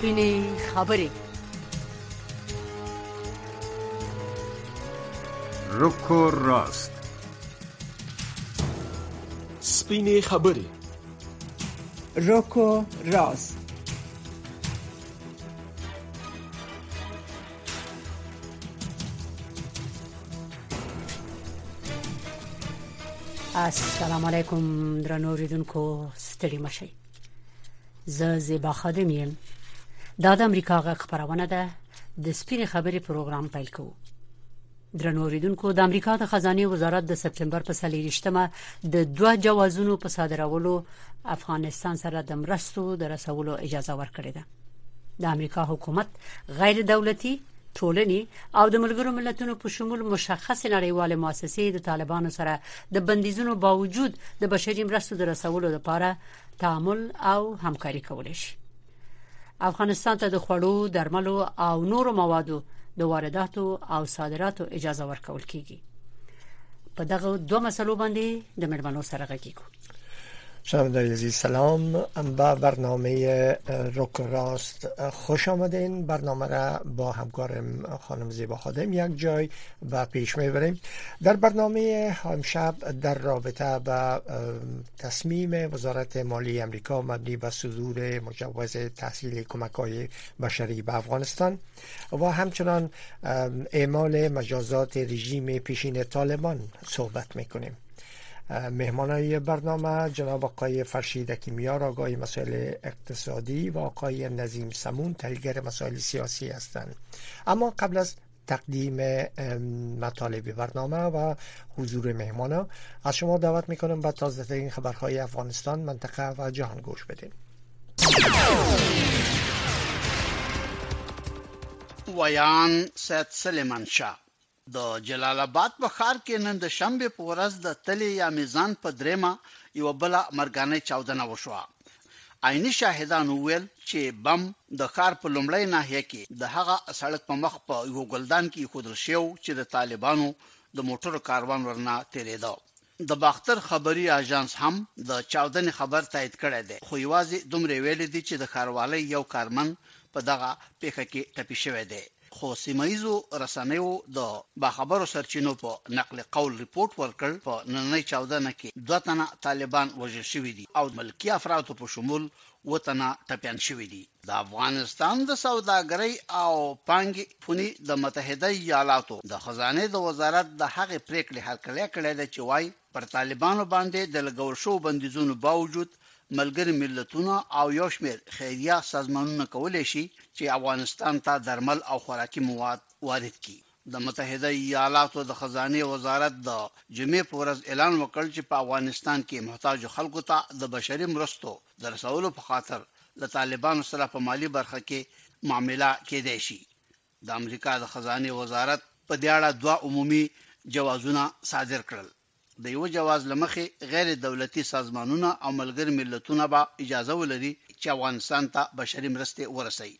سپینې خبرې. رک و راست. سپینې خبرې. رک و راست. السلام علیکم درنو اوریدونکو، ستړي مشئ. زه زیبا خادم یم. دا د امریکا غږ خبرونه ده. د سپینې خبرې پروګرام پیل کوو. درنو اوریدونکو، د امریکا د خزانه وزارت د سپتمبر په 23مه د 2 جوازونو په صادرولو افغانستان سره د مرستو د رسولو اجازه ورکړې ده. د امریکا حکومت غیر دولتي ټولنې او د ملګرو ملتونو په شمول مشخص نړیوال مؤسسې د طالبانو سره د بندیزونو باوجود د بشري مرستو د رسولو لپاره تعامل او همکاري کولای شي. افغانستان ته د خوړو، درملو او نورو موادو د وارداتو او صادراتو اجازه ورکول کیږي. په دغه دوه مسلو باندې د مېرمنو سره غږیږو. شنوندگان عزیز سلام. با برنامه رک و راست خوش آمدین. برنامه را با همکارم خانم زیبا خادم یک جای به پیش میبریم. در برنامه امشب در رابطه با تصمیم وزارت مالی امریکا مبنی بر صدور مجوز تحصیل کمک‌های بشری به افغانستان و همچنان اعمال مجازات رژیم پیشین طالبان صحبت میکنیم. مهمانای برنامه جناب آقای فرشید کیمیار، آقای مسائل اقتصادی، و آقای نظیم سمون، تحلیلگر مسائل سیاسی هستند. اما قبل از تقدیم مطالب برنامه و حضور مهمانا، از شما دعوت میکنم به تازه ترین خبرهای افغانستان، منطقه و جهان گوش بدین. ویان سید سلیمان شاه د جلال آباد په ښار کې نن د شنبه په ورځ د تلې یا میزان په درېمه یو بل مرګانه چاودنه وشوه. عیني شاهدان وویل چې بم د ښار په لومړی ناحیه کې د هغه سړک په مخ په یو ګلدان کې خودل شو چې د طالبانو د موټرو کاروان ورنه تیریده. د باختر خبري اژانس هم د چاودنې خبر تایید کړی دی، خو یوازې دومره ویل دي چې د ښاروالۍ یو کارمن په دغه پیښه کې ټپي شوی دی. خو سیمایزو رسنیو د باخبرو سرچینو په نقل قول ریپورت ورکړ په نننۍ چاودنه کې 2 تنه طالبان وژل شوي دي او ملکی افرادو په شمول 2 تنه ټپيان شوي دي. د افغانستان د سوداګرۍ او پانګې فونی د متحده ایالاتو د خزانه د وزارت د هغې پریکړې هرکلی کړی دی چې وايي پر طالبانو باندې د لګول شو بندیزونو باوجود ملګری ملتونه او یو شمېر خیریه سازمانونه کولی شي چې افغانستان ته درمل او خوراکي مواد وارد کړي. د متحده ایالاتو د خزانه وزارت د جمعې په ورځ اعلان وکړ چې په افغانستان کې محتاج خلکو ته د بشري مرستو د رسولو په خاطر د طالبانو سره په مالی برخه کې معامله کېدای شي. د امریکا د خزانه وزارت په دې اړه 2 عمومي جوازونه صادر کړل. د یو جواز لمخې غیر دولتي سازمانونه او ملګری ملتونه به اجازه ولري چې افغانستان ته بشري مرستې ورسوي.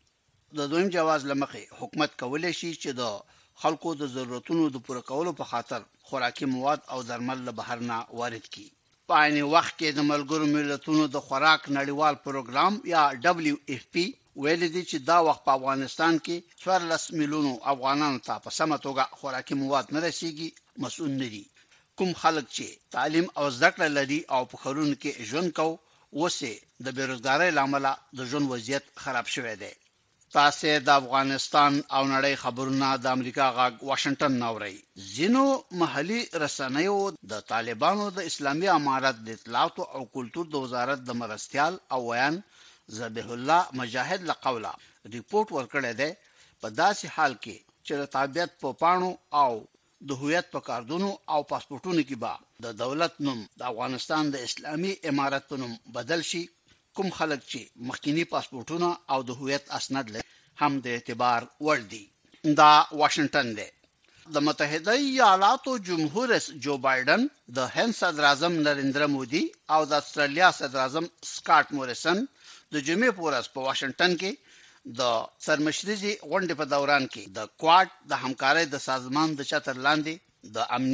د دویم جواز لمخې حکومت کولی شي چې د خلکو د ضرورتونو د پوره کولو په خاطر خوراکي مواد او درمل له بهر نه وارد کړي. په عین وخت کې د ملګرو ملتونو د خوراک نړیوال پروګرام یا WFP ویل دي چې دا وخت په افغانستان کې 14 میلیونو افغانانو ته په سمه توګه خوراکي مواد نه رسیږي مسؤل نه دي. کوم خلک چې تعلیم او زده کړه لري او په ښارونو کې ژوند کوي اوسې د بیروزګارۍ لامل د ژوند وضعیت خراب شوی دی. تاسو د افغانستان او نړۍ خبرونه د امریکا غږ واشنگټن ناوړي. ځینو محلي رسنیو د طالبانو د اسلامي امارت د اطلاعات او کلتور د وزارت د مرستيال او ویان ذبیح الله مجاهد له قوله ریپورت ورکړی دی په داسې حال کې چې د تابعیت په پاڼو او د هویت په کارتونو او پاسپورتونو کې به د دولت نوم د افغانستان د اسلامي امارت په نوم بدل شي. کوم خلک چې مخکینی پاسپورتونه او د هویت اسناد لري هم د اعتبار وړ دي. دا واشنگټن دی. د متحده ایالاتو جمهور رئیس جو بایدن، د هند صدر اعظم نریندرا مودي او د استرالیا صدر اعظم سکاٹ موریسن د جمعې په ورځ په واشنگټن کې د سرمشريزي غونډې په دوران کې د کواد د همکارۍ د سازمان د چتر لاندې د امنیت،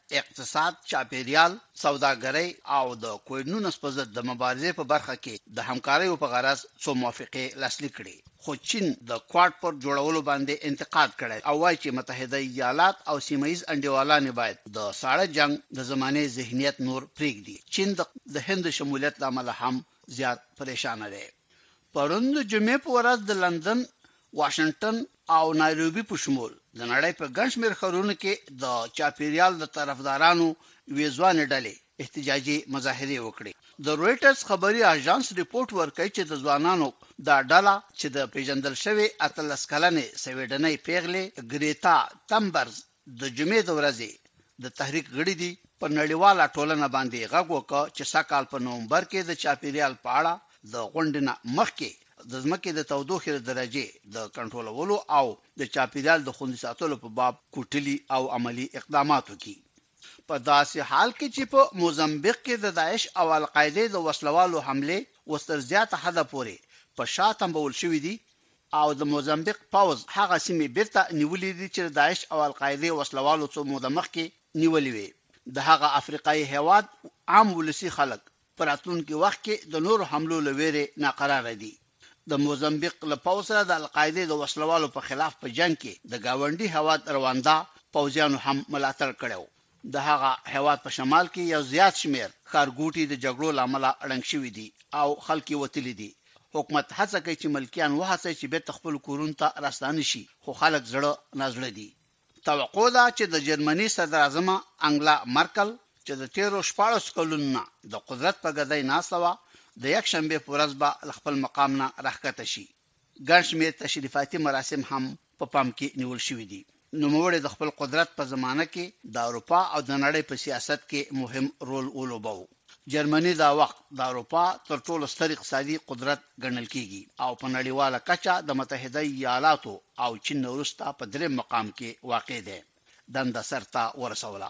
اقتصاد، چاپیریال، سوداګرۍ او د کوینونس په ضد د مبارزې په برخه کې د همکارۍ په غرض څو موافقې لاسلیک کړي. خو چین د کواد پر جوړولو باندې انتقاد کړی او وايي چې متحده ایالات او سیمه‌یز انډیوالان باید د ساړه جنگ د زمانه ذهنیت نور پرېږدي. چین د هند شمولیت لامل هم زیات پریشان دی. پرون د جمعې په ورځ د لندن، واشنگټن او نایروبي په شمول د نړۍ په ګڼ شمېر ښارونو کې د چاپیریال د طرفدارانو ویزوان ډلې احتجاجي مظاهرې وکړې. د رويټرز خبري اژانس ریپورت ورکړي چې د ځوانانو دا ډله چې د پیژندل شوی 13 کلنې سویډنۍ پیغلې ګریتا تمبرز د جمعې د ورځې د تحریک غړي دي په نړیواله ټولنه باندې غږ وکړ چې سکهال په نومبر کې د چاپیریال په اړه د غونډې مخکې د ځمکې د تودوخې درجه د کنټرولولو او د چاپیریال د خوندي ساتلو په باب کوټلي او عملی اقدامات وکړي. په داسې حال کې چې په موزمبیق کې د داعش او القاعده د وسلوالو حمله وستر زیاته حد پورې په شاتم بول شوې دي او د موزمبیق پاوز هغه سیمې بیرته نیولې دي چې داعش او القاعده وسلوالو څو موده مخکې نیولې وي. د هغه افریقایي هیواد عام ولسی خلک پراتونکو وخت کې د نور حملو لويره ناقرار دي. د موزمبیق له پاوز سره د القاعده د وسلوالو په خلاف په جنگ کې د گاونډي هیواد رواندا پوځیانو هم ملاتړ کړو. د هغه هیواد په شمال کې یو زیات شمیر خارګوټي د جګړو لامل اړنګ شوې دي او خلک وتلی دي. حکومت هڅه کوي چې ملکیان وهڅي چې به خپل کورون ته راستانه شي، خو خلک زړه نازړه دي. توقع ده چې د جرمني صدر اعظم انګلا مرکل چې د 14 کلونو د قدرت په ګدای ناسوا د یک شنبه په ورځ به خپل مقام نه راښکته شي. ګڼ شمېر تشریفاتي مراسم هم په پام کې نیول شوې دي. نوموړي د خپل قدرت په زمانه کې د اروپا او د نړۍ په سیاست کې مهم رول ولوباو. جرمني دا وخت د اروپا تر ټولو ستر اقتصادي قدرت ګڼل کیږي او په نړیواله کچه د متحده ایالاتو او چین وروسته په دریم مقام کې واقع دی. دنده سرته ورسوله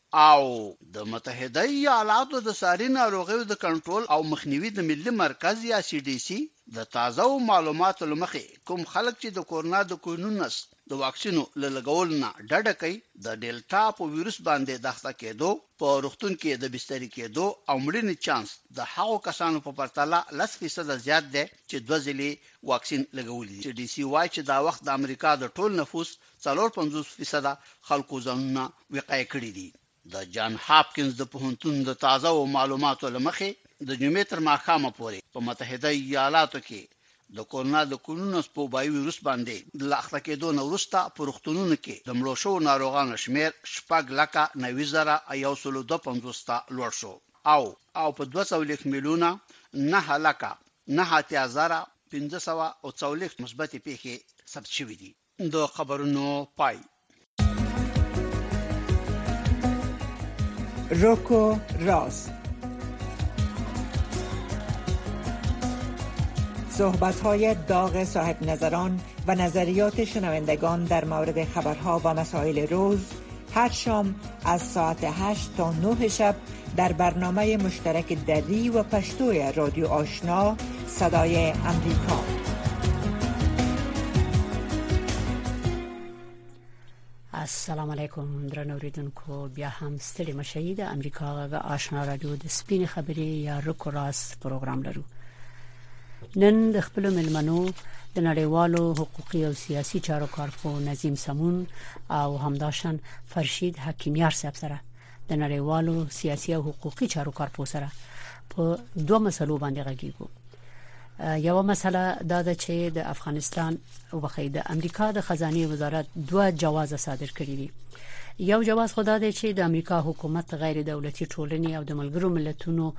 او د متحده ایالاتو د ساري ناروغیو د کنټرول او مخنیوي د ملي مرکز یا CDC د تازه معلوماتو لمخې کوم خلک چې د کورونا د کوینونس د واکسینو لګول نه ډډه کوي د ډیلټا په وایروس باندې داخله کېدو په روغتون کې د بستري کېدو او مړینې چانس د هغو کسانو په پرتله 10% زیات دی چې 2 ځلې واکسین لګولي. CDC وايي چې دا وخت د امریکا د ټول نفوس 54% خلکو ځانونه وقایع کړي دي. د جان هاپکینز د پوهنتون د تازه معلوماتو لمخې د جمعې تر ماښامه پورې په متحده ایالاتو کې د کورونا د کورونس په وایروس باندې د لاخته کېدو وروسته په روغتونونو کې د مړو شو ناروغانو شمیر 6,90,125 لوړ شو او په 200 میلیونه 9,9,540 مثبت پیښې ثبت شوې دي. د خبرونو پای. روکو راست. صحبت‌های داغ صاحب نظران و نظریات شنوندگان در مورد خبرها و مسائل روز هر شام از ساعت 8 تا 9 شب در برنامه مشترک دری و پشتوی رادیو آشنا صدای امریکا. السلام علیکم درنو اوریدونکو، بیا هم ستړي مشئ. د امریکا غږ آشنا رادیو د سپین خبرې یا روکو راست پروګرام لرو. نن د خپل ملمنو د نړیوالو حقوقي او سیاسي چارو کارپو نظیم سمون او همداشان فرشید حکیمیار صاحب سره د نړیوالو سیاسي او حقوقي چارو کارپو سره په دوه مسلو باندې غږیږو. یو مسله دا ده چې د افغانستان او د امریکا د خزانه وزارت دوه جواز صادر کړی دي. یو جواز خدا دی چې د امریکا حکومت غیر دولتي ټولنې او د ملګرو ملتونو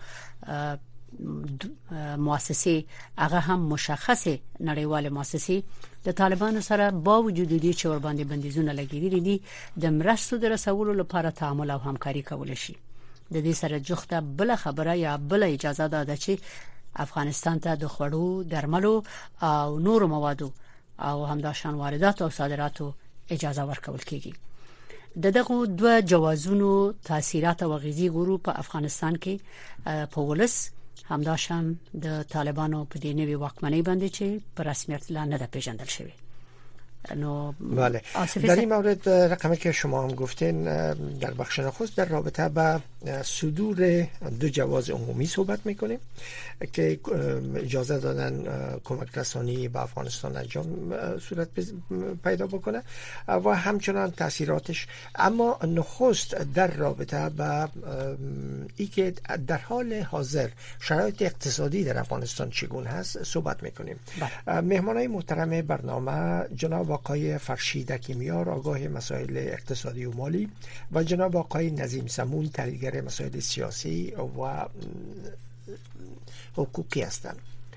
مؤسسې هغه هم مشخصه نړیواله مؤسسې د طالبانو سره با وجود دي چې ور باندې بندیزونه لګیدلي دي د مرستو د رسولو لپاره تعامل او همکاري کول شي. د دې سره جوخته بل خبره یا بل اجازه ده چې افغانستان ته د خوړو، درملو او نور موادو او همداشان واردات او صادراتو اجازه ورکول کیږي. دغه دوه جوازونو تاثیرات او غیزي ګورو په افغانستان کې په ولس همداشان د طالبانو په دې نوي واکمنۍ باندې چې په رسمیت لا نه ده پیژندل شوی. بله. در این مورد رقمی که شما هم گفتین در بخش نخست در رابطه با صدور 2 جواز عمومی صحبت میکنیم که اجازه دادن کمک رسانی به افغانستان انجام صورت پیدا بکنه و همچنان تاثیراتش. اما نخست در رابطه با ای که در حال حاضر شرایط اقتصادی در افغانستان چگونه هست صحبت میکنیم. مهمانای محترم برنامه جناب آقای فرشید حکیمیار آگاه مسائل اقتصادی و مالی و جناب آقای نظیم سمون تحلیلگر مسائل سیاسی و حقوقی هستند.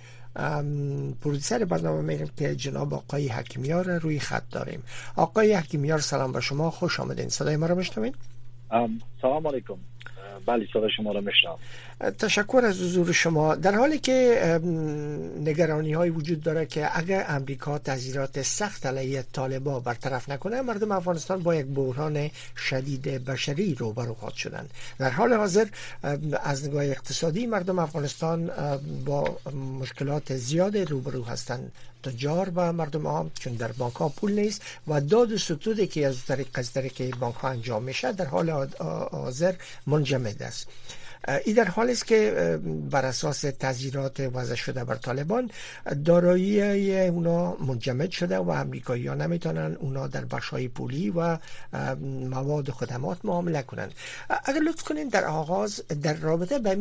پرودوسر برنامه میگم که جناب آقای حکیمیار روی خط داریم. آقای حکیمیار سلام به شما، خوش آمدین. صدای ما رو میشنوین؟ سلام علیکم. بله صدای شما رو میشنوم. تشکر از حضور شما. در حالی که نگرانی های وجود داره که اگر امریکا تحذیرات سخت علیه طالبان برطرف نکنه، مردم افغانستان با یک بحران شدید بشری روبرو خواهد شدن. در حال حاضر از نگاه اقتصادی مردم افغانستان با مشکلات زیاد روبرو هستند. تجار و مردم عام چون در بانک ها پول نیست و داد و ستودی که از طریق بانک ها انجام میشه در حال حاضر منجمد است. این در حالی است که بر اساس تحذیرات وضع شده بر طالبان دارایی اونا منجمد شده و امریکایی‌ها نمیتونن اونا در بخش‌های پولی و مواد و خدمات معامله کنند. اگر لطف کنین در آغاز در رابطه با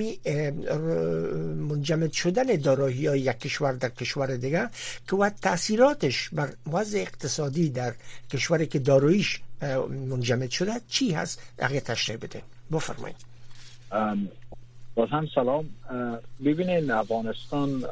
منجمد شدن دارایی‌های یک کشور در کشور دیگه که و تاثیراتش بر وضع اقتصادی در کشوری که داراییش منجمد شده چی هست اگه تشریح بده بفرمایید. باز هم سلام. ببینید افغانستان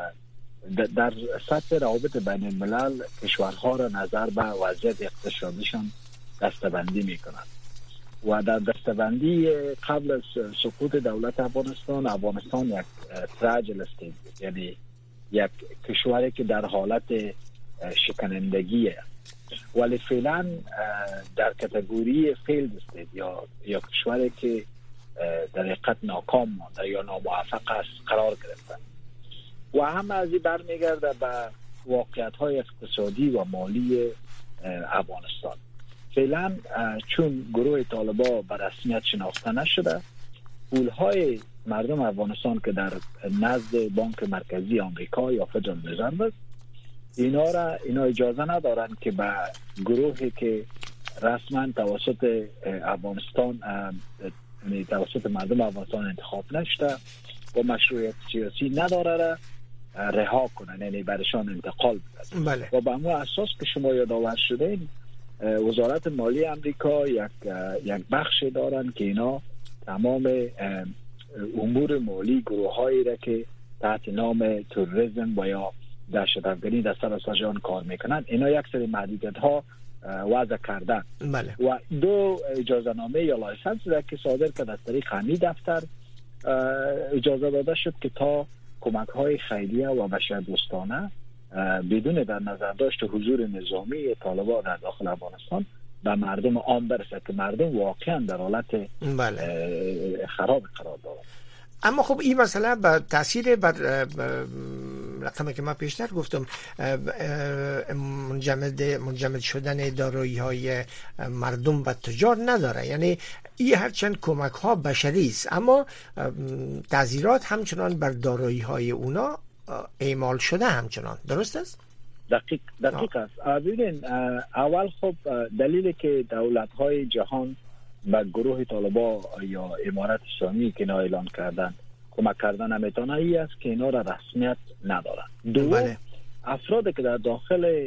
در سطح روابط بین الملل کشورها را نظر به وضعیت اقتصادیشان دسته‌بندی میکنند و در دسته‌بندی قبل از سقوط دولت افغانستان یک فراجل استیت، یعنی یک کشوری که در حالت شکنندگیه، ولی فعلا در کاتگوری فیلد استیت یا کشوری که در حقیقت ناکام مانده یا ناموفق است قرار گرفتن و هم از این برمیگرده به واقعیت‌های اقتصادی و مالی افغانستان. فعلا چون گروه طالبان به رسمیت شناخته نشده، پول‌های مردم افغانستان که در نزد بانک مرکزی آمریکا یا فدرال رزرو است، اینا اجازه ندارن که به گروهی که رسما توسط افغانستان توسط مردم افغانستان انتخاب نشده و مشروعیت سیاسی نداره رها کنن، یعنی برشان انتقال بدن. بله. و به همون اساس که شما یادآور شدین وزارت مالی امریکا یک بخش دارن که اینا تمام امور مالی گروهایی را که تحت نام تروریسم و یا دهشت‌افکنی در سراسر جهان کار میکنن اینا یک سری محدودیت‌ها وضع کردن. بله. و 2 اجازه نامه یا لایسنس را که صادر کرد از طریق همین دفتر اجازه داده شد که تا کمک های خیریه و بشردوستانه بدون در نظر داشت حضور نظامی طالبان در داخل افغانستان به مردم عام برسد که مردم واقعا در حالت خراب قرار دارند. اما خب این مسئله با تاثیر بر رقمی که من پیشتر گفتم منجمد شدن دارایی های مردم و تجار نداره، یعنی این هرچند کمک ها بشری است اما تعزیرات همچنان بر دارایی های اونا اعمال شده همچنان. درست است؟ دقیق است. ببینید اول خب دلیلی که دولت های جهان به گروه طالبان یا امارت اسلامی که اینا اعلان کردن کمک کردن نمیتونه ای است که اینا را رسمیت ندارن. بله. افرادی که در داخل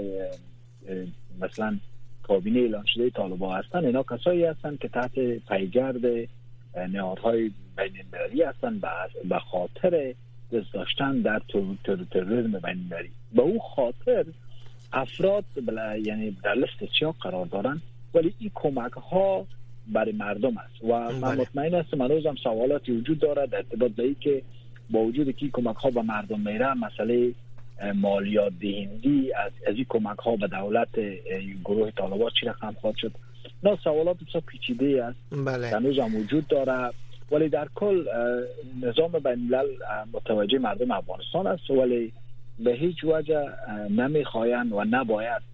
مثلا کابینه اعلان شده طالبان هستن اینا کسایی هستن که تحت پیگرد نهادهای بین المللی هستن به خاطر دست داشتن در تروریسم بین المللی. به او خاطر افراد یعنی در لیست چیا قرار دارن، ولی این کمک ها برای مردم است و من مطمئن هستم هنوز هم سوالاتی وجود داره در ارتباط به این که با وجود که کمک ها به مردم میره مسئله مالیات دهندی از این کمک ها به دولت گروه طالبان چی رقم خواهد شد. نه سوالات بسیار پیچیده است. بله. هنوز هم وجود داره، ولی در کل نظام بین الملل متوجه مردم افغانستان است، ولی به هیچ وجه نمیخواین و نباید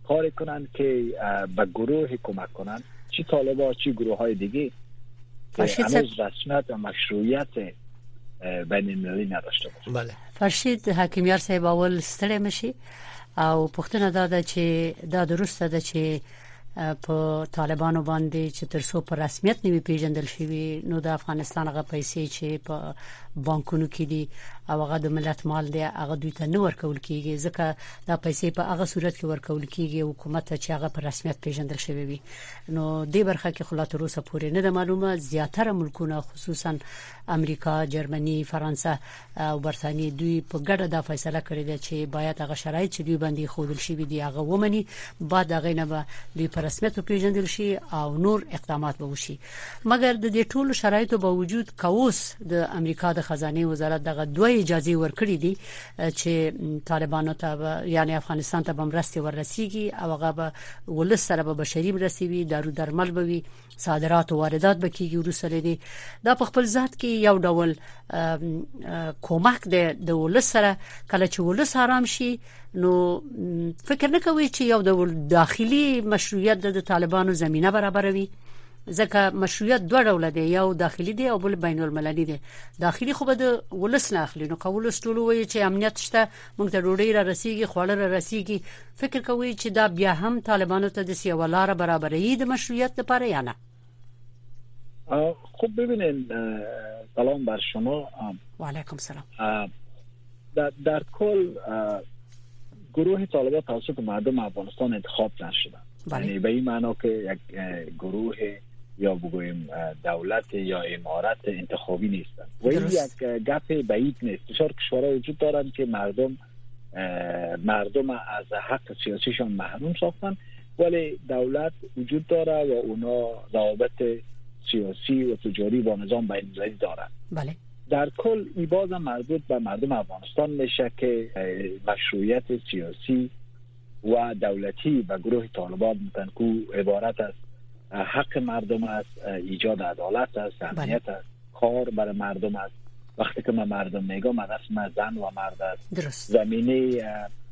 کار کنن که به گروه کمک کنن، چی طالبان چی گروه های دیگه هنوز رسمیت و مشروعیت بین المللی نداشته باشه. بله. فرشید حکیمیار صاحب اول ستړی مشي او پښتنه دا چې دا درسته ده چې په طالبانو باندې چې ترڅو په رسمیت نیوي پیژندل شي نو د افغانستان هغه پیسې چې په بانکونو کې دي او هغه د ملت مال دی هغه دوی ته نه ورکول کیږي، ځکه دا پیسې په هغه صورت کې ورکول کیږي حکومت ته چې هغه په رسمیت پیژندل شوی وي. نو دې برخه کې خلاص روسه پورې نه د معلومه زیاتره ملکونه خصوصا امریکا، جرمني، فرانسه او برتانیې دوی په ګډه دا فیصله کړې ده چې باید هغه شرایط چې دوی باندې خودل شي دي هغه ومني، بعد هغه نه به دوی په رسمیت پیژندل شي او نور اقدامات به وشي. مګر د دې ټولو شرایطو باوجود کاوس د امریکا د خزانه وزارت دغه دوه اجازه ورکړې دي چې طالبانو ته یعنی افغانستان ته بمرستي ورسیږي او هغه به ولس سره به بشري مرستي وي، دارو درمل به وي، صادرات او واردات به کیږي ورسره دي. دا په خپل ذات کې یو ډول کومک د ولس سره کله چې ولس آرام شي نو فکر نه کوي چې یو ډول داخلي مشروعیت د طالبانو زمينه برابروي، ځکه مشروعیت دوه ډول دی، یو داخلي دی او بل بین المللي دی. داخلي خو به د ولس نه اخلي، نو ولس ټول وایي چې امنیت شته، موږ ته ډوډۍ را رسیږي، خواړه را رسیږي. فکر کوي چې دا بیا هم طالبانو ته د سیاولار برابرۍ د مشروعیت لپاره یا نه؟ خب ببینید، سلام بر شما. و علیکم سلام. در کل گروه طالبان توسط مردم افغانستان انتخاب نشدن. یعنی به این معنا که یک گروه یا بگوییم دولت یا امارت انتخابی نیستن و این یک گپ بعید نیست. بسیار کشورها وجود دارند که مردم از حق سیاسیشان محروم ساختن، ولی دولت وجود داره و اونا روابط سیاسی و تجاری با نظام بین‌المللی دارند. بله. در کل این بازم مربوط به مردم افغانستان میشه که مشروعیت سیاسی و دولتی و گروه طالبان متنکو عبارت از حق مردم است، ایجاد عدالت است، امنیت است، کار برای مردم است. وقتی که من مردم میگم رسم زن و مرد است، درست. زمینه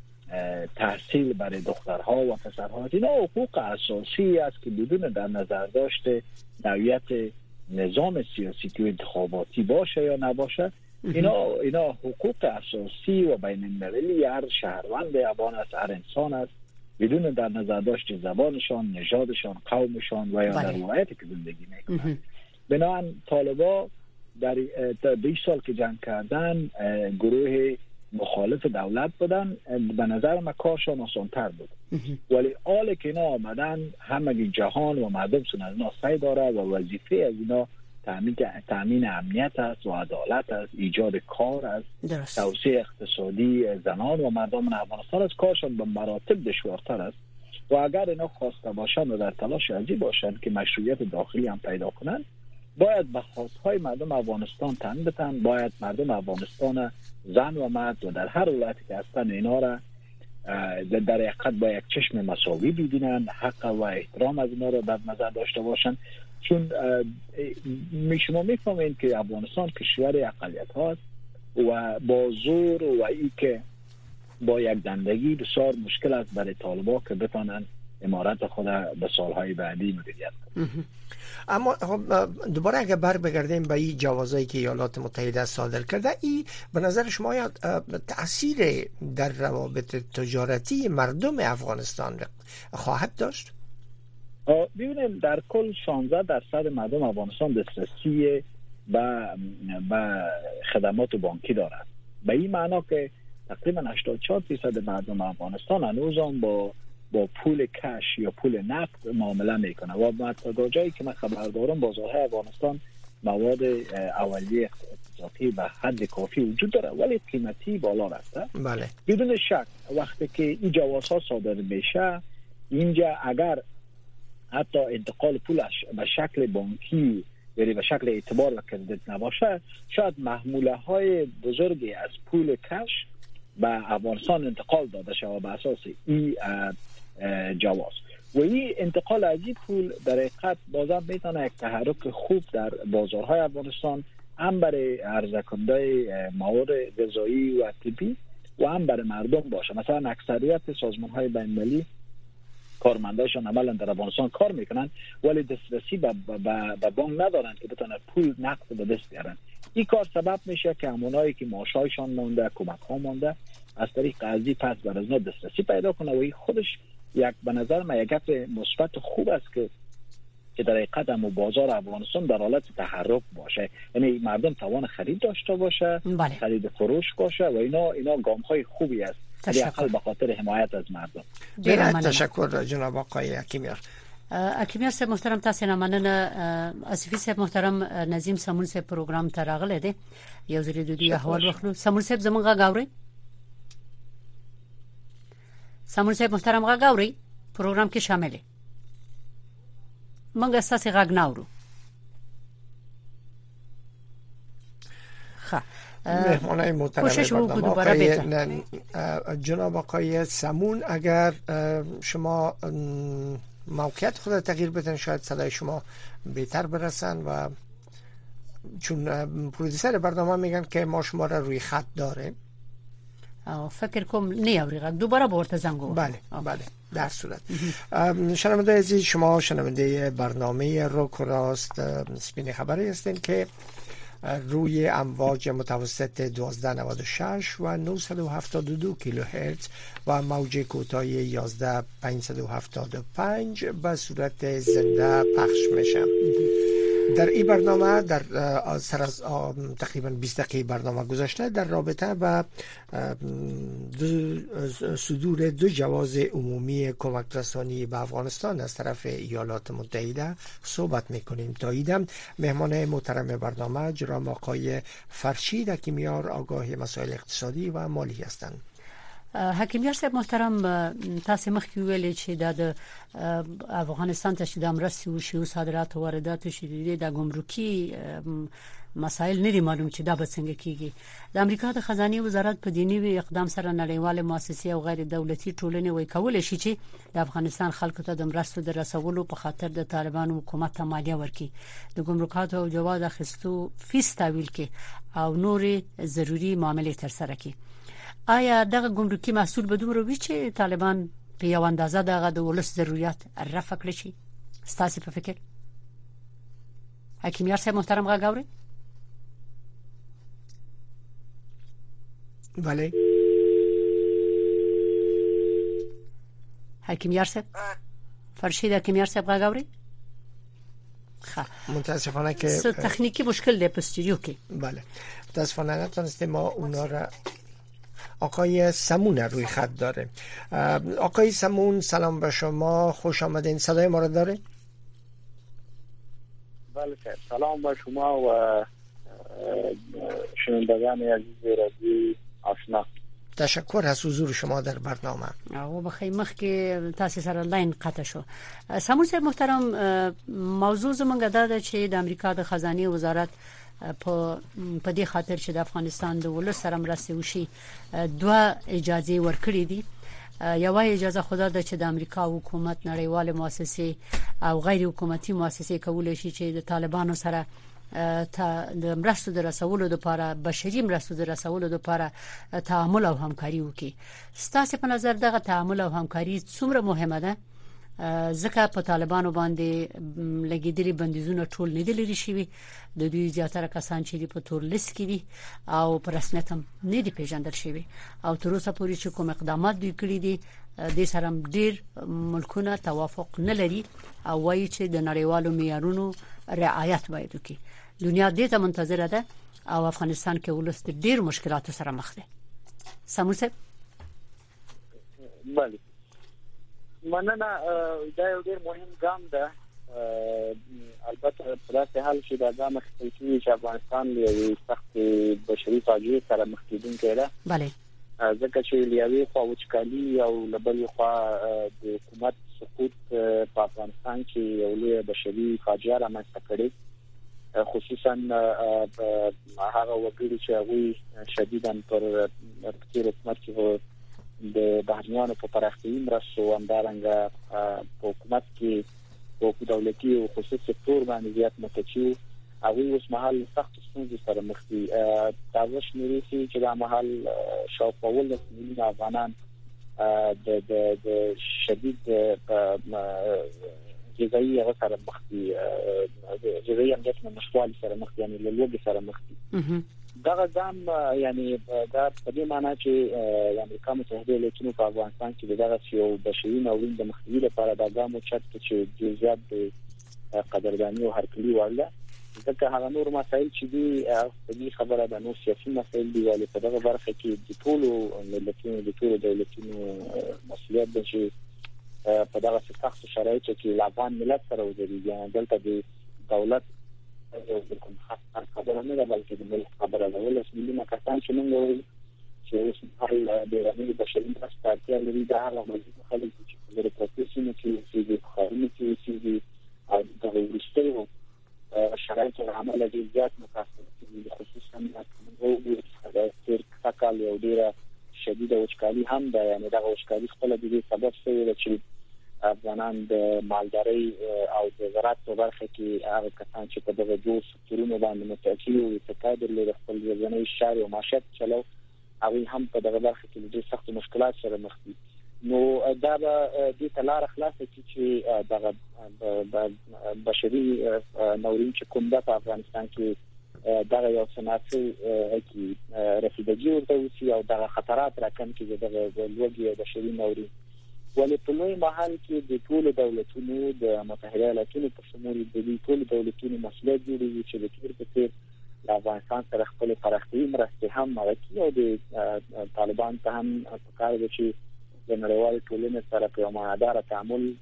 تحصیل برای دخترها و پسرها، اینا حقوق اساسی است که بدون در نظر داشته نوعیت نظام سیاسی که انتخاباتی باشه یا نباشه، اینا حقوق اساسی و بین المللی هر شهروند افغان است، هر انسان است، بدون در نظر داشت زبانشان، نژادشان، قومشان و یا در ولایتی که زندگی میکنند. بنابراین طالبان در 20 سال که جنگ کردن گروه مخالف دولت بودن، به نظر من کارشان آسان‌تر بود. ولی حالی که اینا آمدن همگی جهان و مردم سن از اینا سعی داره و وظیفه از اینا تامین امنیت است و عدالت است، ایجاد کار است، توسعه اقتصادی زنان و مردم افغانستان است. کارشان به مراتب دشوارتر است و اگر اینا خواسته باشند و در تلاش ازی باشند که مشروعیت داخلی هم پیدا کنند، باید به خواستهای مردم افغانستان تن بدن. باید مردم افغانستان زن و مرد و در هر ولایتی که هستن اینا را در حقیقت با یک چشم مساوی ببینن، حق و احترام از اینا را در نظر داشته باشن. چون شما میفهمید که افغانستان کشور اقلیت هاست و با زور و ای که با یک دندگی بسیار مشکل است برای طالبان که بتانن امارت خود به سالهای بعدی مدیریت کنند. اما دوباره اگر بگردیم به این جوازایی که ایالات متحده صادر کرده، این به نظر شما تأثیر در روابط تجارتی مردم افغانستان خواهد داشت؟ ببینید، در کل 16% مردم افغانستان دسترسی به خدمات بانکی دارند. به این معنا که تقریبا 84% مردم افغانستان هنوز هم با پول کش یا پول نقد معامله میکنه و تا جایی که من خبر دارم بازارهای افغانستان مواد اولیه اقتصادی به حد کافی وجود داره ولی قیمتی بالا رفته. بله. بدون شک وقتی که این جوازها صادر بشه، اینجا اگر حتی انتقال پولش به شکل بانکی یعنی به شکل اعتبار و کردیت نباشه، شاید محموله های بزرگی از پول کش به افغانستان انتقال داده شود به اساس این جواز و این انتقال از این پول در حقیقت بازم میتونه یک تحرک خوب در بازارهای افغانستان هم برای عرضه کننده مواد غذایی و طبی و هم برای مردم باشه. مثلا اکثریت سازمان‌های بین‌المللی کارمنداشون عملا در افغانستان کار میکنن ولی دسترسی به بانک ندارن که بتونن پول نقد به دست بیارن. این کار سبب میشه که همونایی که معاشایشان مونده، کمک ها مونده، از طریق قرضی پس بر از دسترسی پیدا کنه و این خودش یک به نظر من یک گپ مثبت خوب است که در حقیقت هم بازار افغانستان در حالت تحرک باشه، یعنی مردم توان خرید داشته باشه، خرید فروش باشه و اینا گام های خوبی است حداقل به خاطر حمایت از مردم. تشکر جناب آقای حکیمیار. حکیمیار صاحب محترم، تاسو نه مننه. اسفی صاحب محترم، نظیم سمون صاحب پروګرام ته راغله دي، یو ځل د دوی احوال وخلو. سمون صاحب زمونږ غاوري، سمون صاحب محترم غاوري پروګرام کې شامل دي. منګه ساسي غاګ ناورو. مهمانای محترم برنامه جناب آقای سمون، اگر شما موقعیت خود تغییر بدن شاید صدای شما بهتر برسن و چون پرودوسر برنامه میگن که ما شما را روی خط داره. فکر کوم نه اوریغه دوباره ورته زنگو. بله در صورت شنونده عزیز، شما شنونده برنامه روک و راست سپین خبری هستین که روی امواج متوسط 1296 و 972 کیلوهرتز و موج کوتاه 11575 به صورت زنده پخش میشه. در این برنامه در سر از تقریبا 20 دقیقه برنامه گذاشته در رابطه با صدور 2 جواز عمومی کمک رسانی به افغانستان از طرف ایالات متحده صحبت میکنیم. تا ایدم مهمان محترم برنامه جناب آقای فرشید حکیمیار، آگاه مسائل اقتصادی و مالی هستند. حکیمیار صاحب محترم، تاسو مخکې ویلي چې د افغانستان ته چې د مرستې وشي او صادرات او واردات شي د ګمرکي مسایل نه دي معلوم چې دا به څنګه کیږي. د امریکا د خزانه وزارت په دیني اقدام سره نړیواله مؤسسې او غیر دولتي ټولنې وایي کولای شي چې د افغانستان خلکو ته د مرستو د رسولو په خاطر د طالبانو حکومت ته مالیه ورکړي، د ګمرکاتو او جواز اخیستو فیس تحویل کړي او نورې ضروري معاملې ترسره کړي. آیا دغه ګمرکي محصول به دومره وي چې طالبان په یو اندازه دغه د ولس ضرورت رفع کړي شي؟ ستاسو په فکر حکیمیار صاحب محترم غاوري؟ بله حکیمیار صاحب، فرشید حکیمیار صاحب غاوري؟ متاسفانه که تکنیکی مشکل ده په استودیو کې. بله متاسفانه نتونستیم ما اونا را. آقای سمون روی خط داره. آقای سمون سلام به شما، خوش آمدین. صدای ما را داره؟ بله سلام به شما و شنوندگان عزیز رادیو آشنا. تشکر از حضور شما در برنامه. او بخیر مخکې تاسو سره لاین قطع شو. سمون صاحب محترم، موضوع زمونږ دا چې د امریکا د خزانه وزارت په دې خاطر چې د افغانستان د ولس سره مرستې وشي 2 اجازه ورکړې دي. یو اجازه خدا ده چې د امریکا حکومت نړیواله مؤسسې او غیر حکومتي مؤسسې کولای شي چې د طالبانو سره د مرستو د رسولو لپاره، بشري مرستو د رسولو لپاره تعامل او همکاري وکړي. ستاسو په نظر دغه تعامل او همکاري څومره مهمه ده؟ ځکه په طالبانو باندې لګیدلي بندیزونه ټول نه دي لري شوی، د دوی زیاتره کسان چې په تور لیست کې دي او په رسمیت هم نه دي پیژندل شوی او تر اوسه پورې چې کوم اقدامات دوی کړی دي د سره ډیر ملکونه توافق نه لري او وایي چې د نړیوالو معیارونو رعایت باید وکړي. دنیا دې ته منتظره ده او افغانستان کې ولست ډیر مشکلاتو سره مخ ده. سمون صاحب؟ بله مننه. دا یو ډیر مهم ګام ده. البته په داسې حال چې دا ګام اخیستل کېږي چې افغانستان له یوې سختې بشري فاجعې سره مخ کېدونکی ده. بله ځکه چې له یوې خوا وچکالي او له بلې خوا د حکومت سقوط په افغانستان کې یو لویه بشري فاجعه رامنځته کړې، خصوصا هغه وګړي چې هغوی شدیداً پر تیر حکومت کې د بهرنیانو په پراختیايي مرستو همدارنګه په حکومت کې په دولتي او خصوصي سکتور باندې زیات متکی هغوی اوس مهال سخت ستونزې سره مخ دي. تاسو شمیرې چې دا مهال شاوخوا 10 میلیونه افغانان د شدید جزئی هغه سره مخ دي جزئی امنیت نشوالي سره مخ دي، یعنی له لوګي سره مخ دي. دا ځم یعنی دا په دې معنی چې امریکا متحده ایالاتونو په افغانستان کې دغه یو بشري ناورین د مخنیوي لپاره د ګامو چت چې زیات د قدردانی او هرکلی وړل، ځکه هغه نور مسایل چې دي په دې خبره د نو سیاسي مسایل دی، ولې په دغه برخه کې د ټولو ملتونو د ټولو دولتونو مسؤلیت دی چې په دغه سخت شرایطو کې افغان ملت سره ودرېږي. دلته د دولت د کوم خبره نه ده، بلکې د ملت خبره ده. ولې سمونه کسان چې موږ وایو چې اوس حل د رامي بشري مرستې لري، دا هغه موضوع خلک چې په پروفیسیونل کې د خارجي کې او د ورستیو شرایطو عمل د زیات متاثر دي، خصوصا د ترکال یو ډیره شدیده وچکالي هم ده. یعنی دا وچکالي خپل د دې سبب شوی چې افغانان د مالدارۍ او د زراعت په برخه کې هغه کسان چې په دغه دوه سکتورونو باندې متکی او تقاعد لري خپل ځاني شاري او معیشت چلو، هغه هم په دغه برخه کې د سخت مشکلات سره مخ دي. نو دا به د تلار خلاص چې دغه بشري ناورین چې کوم د افغانستان کې دغه یو سناسي کې رسیدګي ورته وسی او دغه خطرات راکم کې دغه لوګي بشري ناورین، ولې په لوی محل کې د ټولو دولتونو د متحده ایالاتونو په شمول د ټولو دولتونو مسؤلیت دی چې د تیر په تیر د افغانستان سره خپل پراختیايي مرستې هم ورکړي او د طالبان ته هم پکار دي چې د نړیوال ټولنې سره په معادله تعامل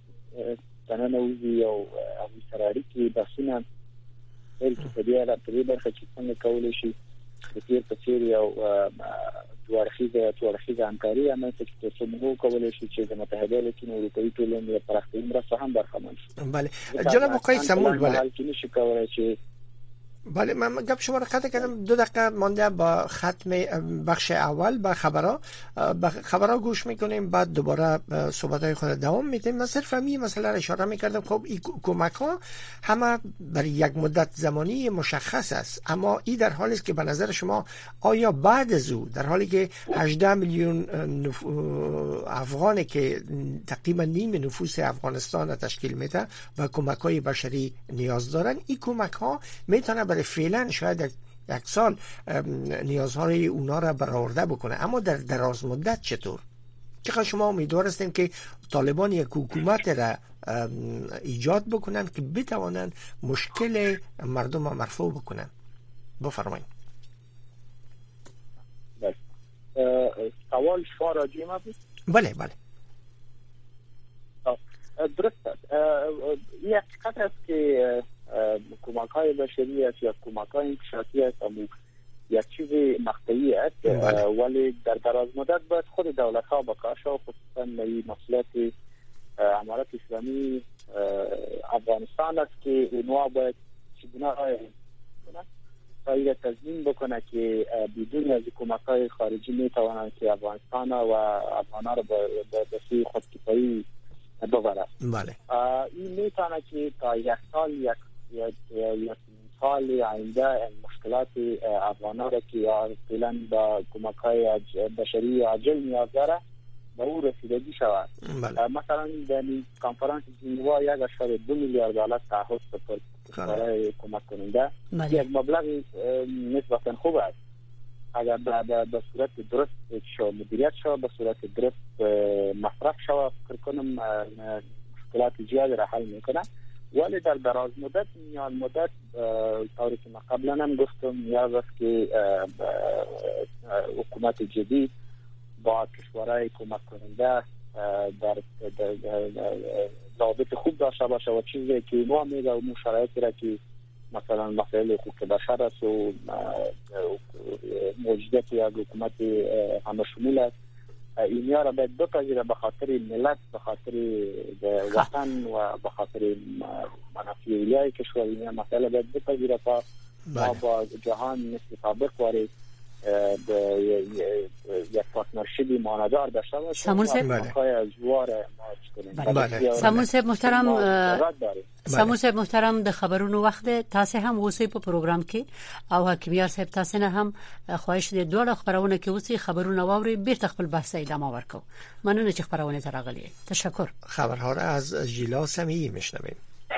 تننوي او سره اړیکې بحثونه په دې اړه په دې برخه کې څنګه کولای شي د تیر په تیر یو توارخیزه همکاري عملته کې څه موږ کولای شي چې د متحده ایالاتونو اروپایي ټولنې د پراختیايي مرستې هم برخمن شي. بله جناب آقای سمول، بله که نشه کولای شي. بله من گپ شما را قطع کردم، 2 دقیقه مانده با ختم بخش اول به خبرها گوش میکنیم، بعد دوباره صحبت‌های خود دوام میدیم. من صرف همین مسئله را اشاره میکردم. خب این کمک ها همه برای یک مدت زمانی مشخص است، اما این در حالی است که به نظر شما آیا بعد از او، در حالی که 18 میلیون افغانی که تقریبا نیم نفوس افغانستان را تشکیل میده و کمک های بشری نیاز دارن، این کمک ها میتونه برای فعلا شاید یک سال نیازهای اونا را برآورده بکنه، اما در دراز مدت چطور؟ چقدر شما امیدوار هستین که طالبان یک حکومت را ایجاد بکنن که بتوانند مشکل مردم را مرفوع بکنن؟ بفرمایید. سوال شما راجع ما بود؟ بله بله درست است. یک حقیقت است که کمک‌های بشری است یا کمک‌های انکشافی است، اما یک چیز مقطعی است، ولی در دراز مدت باید خود دولت‌ها با کارش و خصوصا این مسئولیت امارات اسلامی افغانستان است که اونها باید چگونه را تضمین بکنه که بدون از کمک‌های خارجی میتوانند که افغانستان و افغان‌ها را به سوی خودکفایی ببرد. بله. این میتونه که تا یک سال یک سال آینده مشکلات افغان‌ها را که فعلا با کمک‌های بشری عاجل نیاز داره به او رسیدگی شود. بله. مثلا در کنفرانس ژنوا 1.2 میلیارد دلار تعهد برای کمک کننده، یک مبلغ نسبتا خوب است. اگر به صورت درست شو مدیریت شو، به صورت درست مصرف شو، فکر کنم مشکلات زیاد را حل میکنه. ولی در دراز مدت، میان مدت، طوری که ما قبلا هم گفتم، نیاز است که حکومت جدید با کشورهای کمک کننده در رابطه خوب داشته باشه و چیزی که ما میگه و شرایطی را که مثلا مسائل حقوق بشر است و موجودیت یک حکومت همه شمول است، اینها را باید بپذیره به خاطر ملت، به خاطر وطن و به خاطر منافع اولیای کشور. این مسئله باید بپذیره تا ما با جهان مثل سابق وارد یک پارتنرشیپی ماندار داشته باشه. سامون صاحب محترم د خبرونو وخت تاسو هم اوسئ په پروګرام کې او حکیمیار صاحب تاسو نه هم خواهش دي دوه خبرونه کې اوسئ خبرونه واوري بیرته خپل بحث ادامه ورکو. مننه چې خبرونه تراغلي. تشکر. خبرها را از ژیلا سمیعی میشنویم.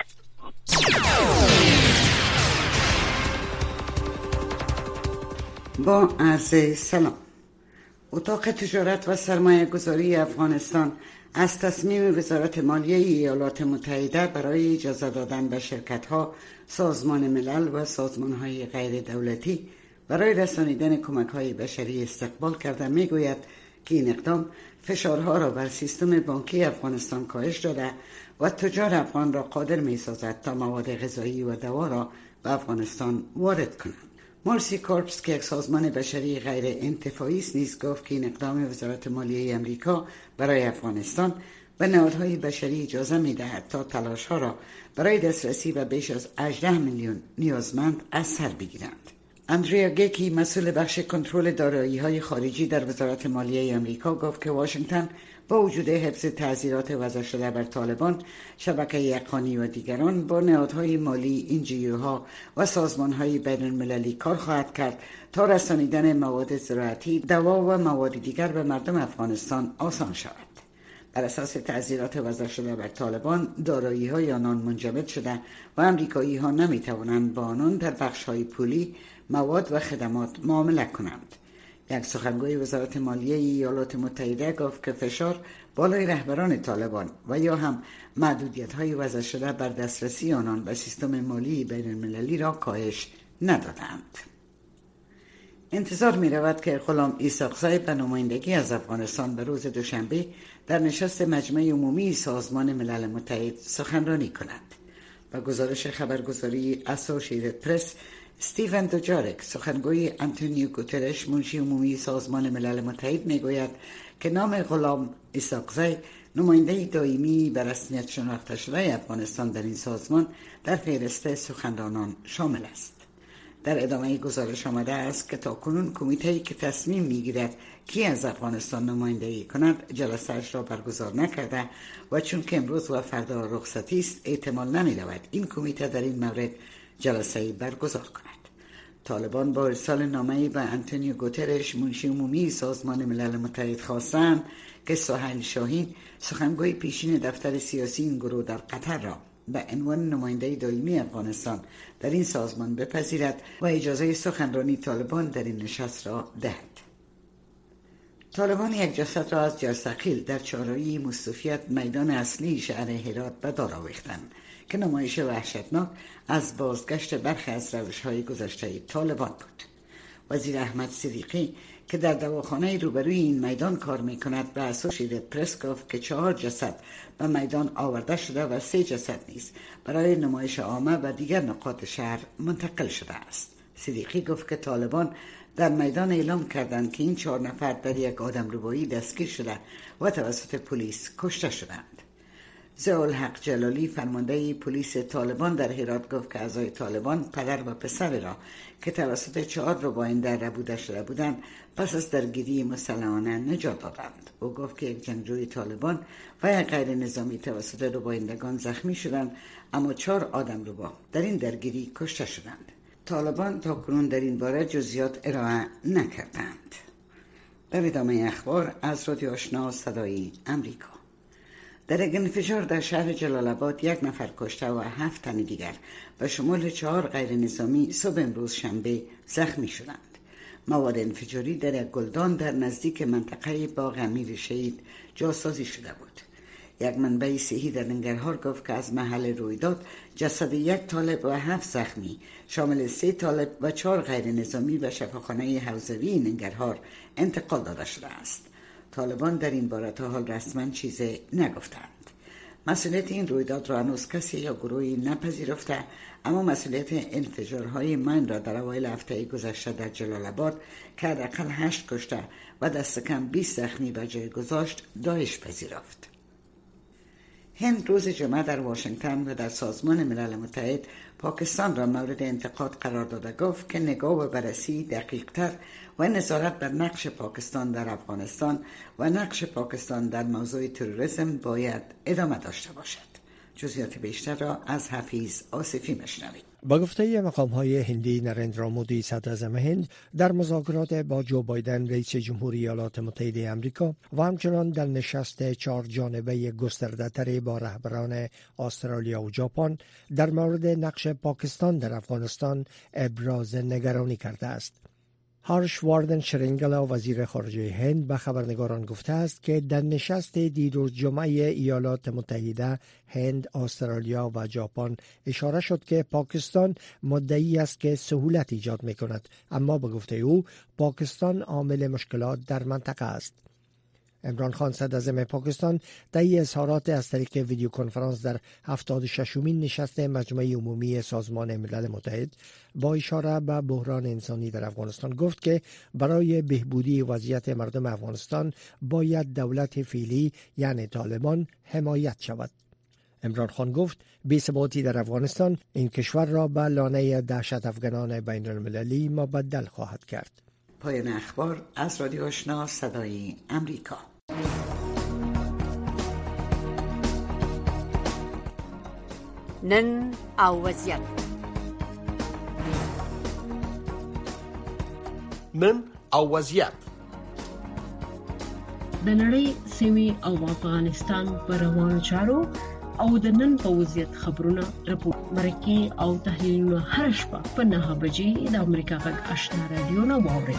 با عرض سلام. اتاق تجارت و سرمایه گذاری افغانستان از تصمیم وزارت مالیه ایالات متحده برای اجازه دادن به شرکت‌ها، سازمان ملل و سازمان‌های غیر دولتی برای رسانیدن کمک‌های بشری استقبال کرده می‌گوید که این اقدام فشارها را بر سیستم بانکی افغانستان کاهش داده و تجار افغان را قادر می‌سازد تا مواد غذایی و دوا را به افغانستان وارد کنند. مارسی کورپس که یک سازمان بشری غیر انتفاعی است نیز گفت که این اقدام وزارت مالیه امریکا برای افغانستان به نهادهای بشری اجازه می‌دهد تا تلاش‌ها را برای دسترسی به بیش از 18 میلیون نیازمند از سر بگیرند. اندریا گیکی مسئول بخش کنترل دارایی‌های خارجی در وزارت مالیه امریکا گفت که واشنگتن با وجود حفظ تعزیرات وضع شده بر طالبان، شبکه یقانی و دیگران با نهادهای مالی، NGOها و سازمانهای بین المللی کار خواهد کرد تا رسانیدن مواد زراعتی، دوا و مواد دیگر به مردم افغانستان آسان شود. بر اساس تعزیرات وضع شده بر طالبان، دارایی‌های آنان منجمد شده و امریکایی‌ها نمی‌توانند با آنان در بخش‌های پولی، مواد و خدمات معامله کنند. یک سخنگوی وزارت مالیه ایالات متحده گفت که فشار بالای رهبران طالبان و یا هم محدودیت‌های وضع شده بر دسترسی آنان به سیستم مالی بین المللی را کاهش ندادند. انتظار می رود که غلام اسحاقزی به نمایندگی از افغانستان به روز دوشنبه در نشست مجمع عمومی سازمان ملل متحد سخنرانی کند. با گزارش خبرگزاری اسوسییتد پرس، استیون دوجارک سخنگوی آنتونیو گوترش منشی عمومی سازمان ملل متحد میگوید که نام غلام اسحاقزی نماینده دائمی به رسمیت شناخته شده افغانستان در این سازمان در فهرست سخنرانان شامل است. در ادامه گزارش آمده است که تاکنون کمیته‌ای که تصمیم میگیرد کی از افغانستان نمایندگی کند جلسه‌اش را برگزار نکرده و چون که امروز و فردا رخصتی است احتمال نمی‌رود این کمیته در این مورد جلسه‌ای برگزار کند. طالبان با ارسال نامه‌ای به آنتونیو گوترش منشی عمومی سازمان ملل متحد خواستند که سهیل شاهین سخنگوی پیشین دفتر سیاسی این گروه در قطر را به عنوان نماینده دائمی افغانستان در این سازمان بپذیرد و اجازه سخنرانی طالبان در این نشست را دهد. طالبان یک جسد را از جرثقیل در چهارراهی مستوفیت میدان اصلی شهر هرات به دار آوردند که نمایش وحشتناک از بازگشت برخی از روش‌های گذشته طالبان بود. وزیر احمد صدیقی که در دواخانه روبروی این میدان کار می‌کند به اسوسییتد پرس گفت که 4 جسد به میدان آورده شده و 3 جسد نیز برای نمایش عامه و دیگر نقاط شهر منتقل شده است. صدیقی گفت که طالبان در میدان اعلام کردند که این 4 نفر در یک آدمربایی دستگیر شده و توسط پلیس کشته شدند. ضیاءالحق جلالی فرمانده پلیس طالبان در هرات گفت که اعضای طالبان پدر و پسر را که توسط 4 رباینده ربوده شده بودند پس از درگیری مسلحانه نجات دادند. او گفت که یک جنگجوی طالبان و یک غیر نظامی توسط ربایندگان زخمی شدند اما 4 آدمربا در این درگیری کشته شدند. طالبان تاکنون در این باره جزئیات ارائه نکردند. در ادامه اخبار از رادیو آشنا صدای امریکا. در یک انفجار در شهر جلال آباد 1 نفر کشته و 7 تن دیگر به شمول 4 غیر نظامی صبح امروز شنبه زخمی شدند. مواد انفجاری در یک گلدان در نزدیک منطقه باغ امیر شهید جاسازی شده بود. یک منبع صحی در ننگرهار گفت که از محل رویداد جسد 1 طالب و 7 زخمی شامل 3 طالب و 4 غیر نظامی به شفاخانه حوزوی ننگرهار انتقال داده شده است. طالبان در این باره تا حال رسما چیزی نگفتند. مسئولیت این رویداد را هنوز کسی یا گروهی نپذیرفته، اما مسئولیت انفجارهای مین را در اوایل هفته گذشته در جلال آباد که حداقل 8 کشته و دست کم 20 زخمی به جای گذاشت داعش پذیرفت. هند روز جمعه در واشنگتن و در سازمان ملل متحد پاکستان را مورد انتقاد قرار داده گفت که نگاه و بررسی دقیق‌تر و نظارت بر نقش پاکستان در افغانستان و نقش پاکستان در موضوع تروریسم باید ادامه داشته باشد. جزئیات بیشتر را از حفیظ آصفی میشنوید. با گفته مقام‌های هندی، نریندرا مودی صدراعظم هند در مذاکرات با جو بایدن رئیس جمهوری ایالات متحده آمریکا و همچنان در نشست 4 جانبه گسترده‌تری با رهبران استرالیا و ژاپن در مورد نقش پاکستان در افغانستان ابراز نگرانی کرده است. هارش واردن شرینگلا وزیر خارجه هند به خبرنگاران گفته است که در نشست دیروز جمعه ایالات متحده، هند، استرالیا و ژاپن اشاره شد که پاکستان مدعی است که سهولت ایجاد می‌کند، اما به گفته او پاکستان عامل مشکلات در منطقه است. عمران خان صدراعظم پاکستان طی اظهارات از طریق ویدیو کنفرانس در 76مین نشست مجمع عمومی سازمان ملل متحد با اشاره به بحران انسانی در افغانستان گفت که برای بهبودی وضعیت مردم افغانستان باید دولت فعلی یعنی طالبان حمایت شود. عمران خان گفت بی‌ثباتی در افغانستان این کشور را به لانه دهشت افغانان بین المللی مبدل خواهد کرد. پایان اخبار از رادیو آشنا صدای امریکا. نن او وضعیت. نن او وضعیت. د نړۍ سیمې او افغانستان په روانو چارو او د نن په وضعیت خبرونه، راپور، مرکې او تحلیلونه هر شپه په 9 بجې د امریکا غږ آشنا رادیو نه واورئ.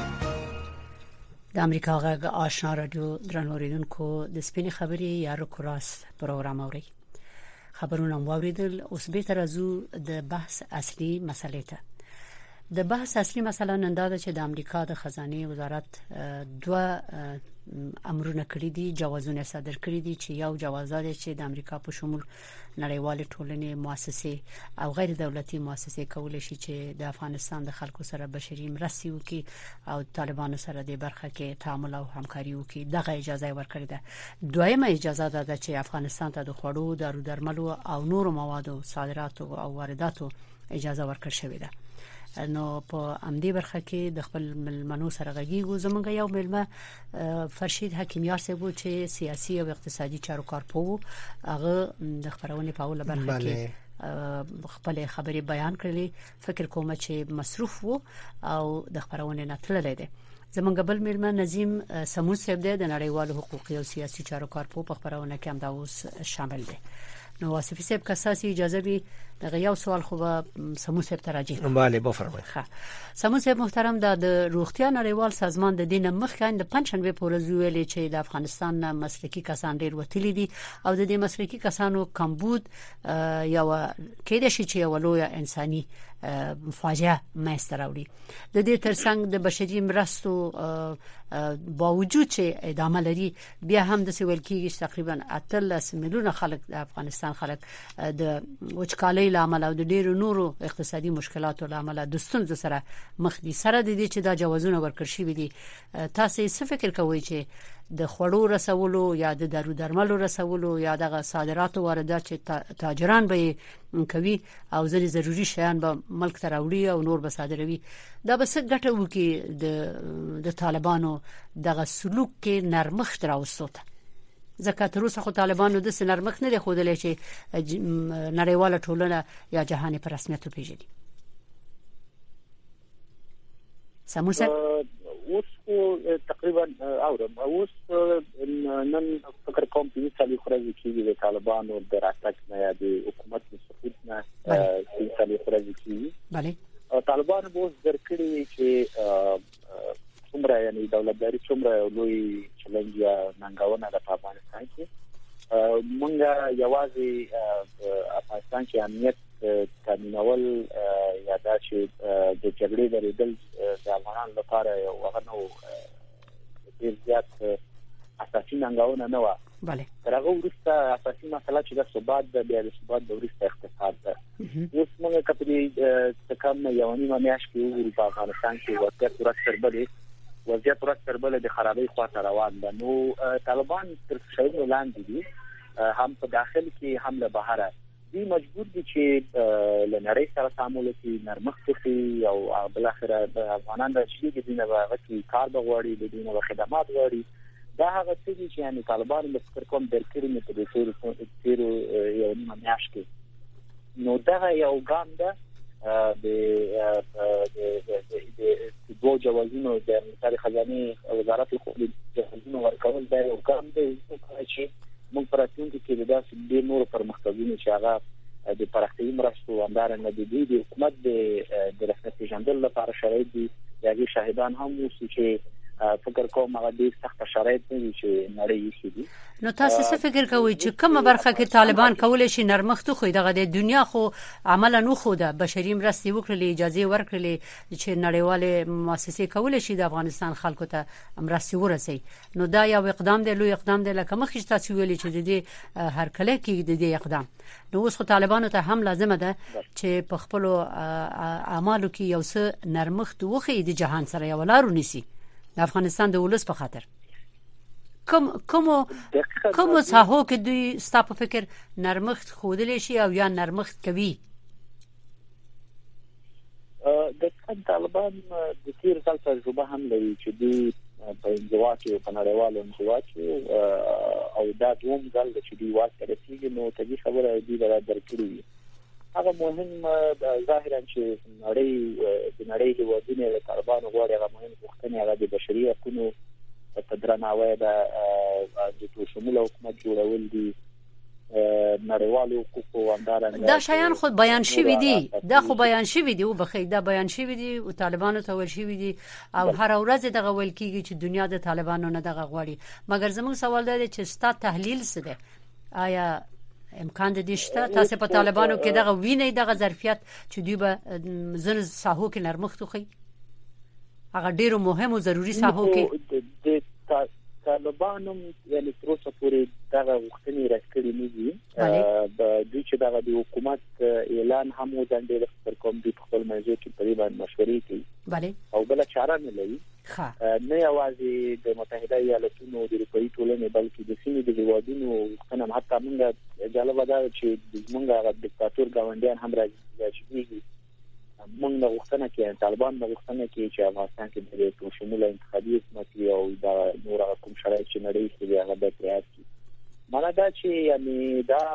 د امریکا غږ آشنا رادیو درنو اوریدونکو، د سپینې خبرې یا روکراست پروګرام اوري. خبرونه واوریدل. اوس به ترازو د بحث اصلي مسلې ته. د بحث اصلي مسله نن دا ده چې د امریکا د خزانه وزارت 2 امرونه کړی دي، جوازونه صادر کړی دي چې یو جوازات چې د امریکا په شمول نړیوال ټولنې مؤسسې او غیر دولتي مؤسسې کولای شي چې د افغانستان د خلکو سره بشري مرستې وکړي او طالبانو سره د برخه کې تعامل او همکاري وکړي. دغه اجازه ورکړې ده. دویمه اجازه ده چې افغانستان ته د خوړو، دارو درملو او نورو موادو صادراتو او وارداتو اجازه ورکړل شوې ده. نو په امدی برخه کې د خپل ملمنو سره غږیږو. زمونږ یو ملمه فرشید حکیمیار سیبو چې سیاسي او اقتصادي چارو کارپو هغه د خبرونه په اوله برخه کې خپل خبري بیان کړلې. فکر کوم چې مصروف وو او د خبرونه نه تللی دی. زمونږ بل ملمه نظیم سمون سیب دی، د نړیوالو حقوقي او سیاسي چارو کارپو په خبرونه کې هم دا اوس شامل دی. نو واسفی صاحب که ساسي اجازه وي دغه یو سوال خو به سمون صاحب تراجه. بله بفرمایئ. ښه سمون صاحب محترم، د روغتیا نړیوال سازمان د دینه مخکې د پنځشنبه په ورځ ویلي چې د افغانستان نه مسلکي کسان ډیر وتلي دي او د دې مسلکي کسانو کمبود یو کېدای شي چې یو لوی انساني فاجعه مېسته راوړي. د دې ترڅنګ د بشري مرستو باوجود چې ادامه لري، بیا هم د سویل کېږي تقریبا 8 میلیونه خلک د افغانستان خلک د وچکالۍ لامل او د ډیرو نورو اقتصادي مشکلاتو لامل د ستونزو سره مخ دي. سره د دې چې دا جوازونه ورکړ شوي دي، تاسو څه فکر کوئ چې د خوړو رسولو یا د دارو درملو رسولو یا د صادراتو واردات چې تاجران به کوي او ځینې ضروري شیان به ملک ته راوړي او نور به صادروي، دا به څه ګټه وکړي د طالبانو دغه سلوک کې نرمښت راوستوته؟ ځکه تر اوسه خو طالبانو د نرمښت نه دی ښودلی چې نړیواله ټولنه یا جهان په رسمیت وپېژني. سمون صاحب اوس تقریبا اورم اوس نن فکر کوم چې څلور ورځې کې د طالبانو د راتګ نه یا د حکومت د سقوط نه څلور ورځې کې بله طالبان به ذکرې چې څومره یعنی دولتداري څومره لوی چیلنج یا ننګونه د افغانستان کې مونږه یوازې افغانستان کې امنیت تامینول یا دا چې د جګړې درېدل د افغانانو لپاره یو غنو ډیر زیات اساسي ننګونه نه و. بله هغه وروسته اساسي مسله چې د ثبات د بیا د ثبات د وروسته اقتصاد ده. اوس موږ کپري تکم یو نیمه میاشت کې وګورو په افغانستان کې وضعیت ورځ تر بلې د خرابې خواته روان ده. نو طالبان تر شاید لاندې دي هم په داخل کې هم له بهره دي مجبور دي چې لنړۍ سره تعامل وکړي نرمښت وکړي او بل اخر افغانان د شي د دینه واغتي کار بغوړي د دینه خدمات غوړي دا هغه څه دي چې یعنی طالبان د فکر کوم درکړي نه په دې تیر یو نیمه میاشت کې نو دا یو ګام ده د دوه جوازونو د مصالح خزانه وزارت خپل جوازونو ورکول دا یو ګام دی چې موږ پراتونکو کې د داسې د نور پرمختګونو چې هغه د پراختیايي مرستو اندارنګ د حکومت د رسمي پیژندل لپاره شرایط دي یعنی شاهدان هم اوسي چې فکر کوم هغه د سخت شرایط دي چې نړۍ شي دي نو تاسو څه فکر کوئ چې کومه برخه کې طالبان کولای شي نرمښت خو دغه د دنیا خو عملا نو خو د بشري مرستې وکړلې اجازه ورکړلې چې نړیواله مؤسسې کولای شي د افغانستان خلکو ته مرستې ورسي نو دا یو اقدام دی لوی اقدام دی لکه مخکې تاسو ویلي چې د دې هر کله کې د دې اقدام نو اوس خو طالبانو ته هم لازم ده چې په خپل اعمالو کې یو څه نرمښت وخی د جهان سره یو لارو نسی د افغانستان د ولس په خاطر کوم ساحو کې دوی ستاسو په فکر نرمښت خودلې شي او یا نرمښت کوي د طالبان د تیر کال تجربه هم لري چې دوی په انزوا کې په نړیوالو انزوا کې او دا دوم ځل چې دوی واسطه رسیدي نو ته دې خبره دی درکړي هغه مهم ظاهرا چې نړۍ د ودونو د طالبان غوړي هغه مهم وختونه هغه د بشري حقوقو په درناوی د شمول حکومت جوړول دي نړیوالو حقوقو اندارنګ دا شایان خود بیان شوی دي دا خو بیان شوی دي او بخیر دا بیان شوی دي او طالبانو ته ول شوی دي او هر ورځ دغه ول کیږي چې دنیا د طالبانو نه دغه غوړي مګر زموږ سوال دی چې ستا تحلیل څه دی آیا امکان د دې شته تاسو په طالبانو کې دغه ویني دغه ظرفیت چې دوی به زن ساحو کې نرمښت خو هغه ډیرو مهم او ضروری ساحو کې د طالبانو یعنی تر اوسه پورې دغه وختنی راکړي نه دي د دوی چې دغه د حکومت اعلان هم وځنډل پر کوم د خپل موضوع کې تقریبا مشورې کوي bale او بل چاره نه لري نه یوازې د متحده ایالاتونو د اروپאי ټولنې بلکې د سیمې د هیوادونو وختنه حتی موږ جالب ده چې موږ د دیکتاتور ګاونډیان هم راځي موږ د وختنه کې طالبان د وختنه کې چې افغانستان کې د شمول انتخابي حکومت او د نور کوم شرایط چې نړۍ کې هغه د پریاس معنا دا چې یعنی دا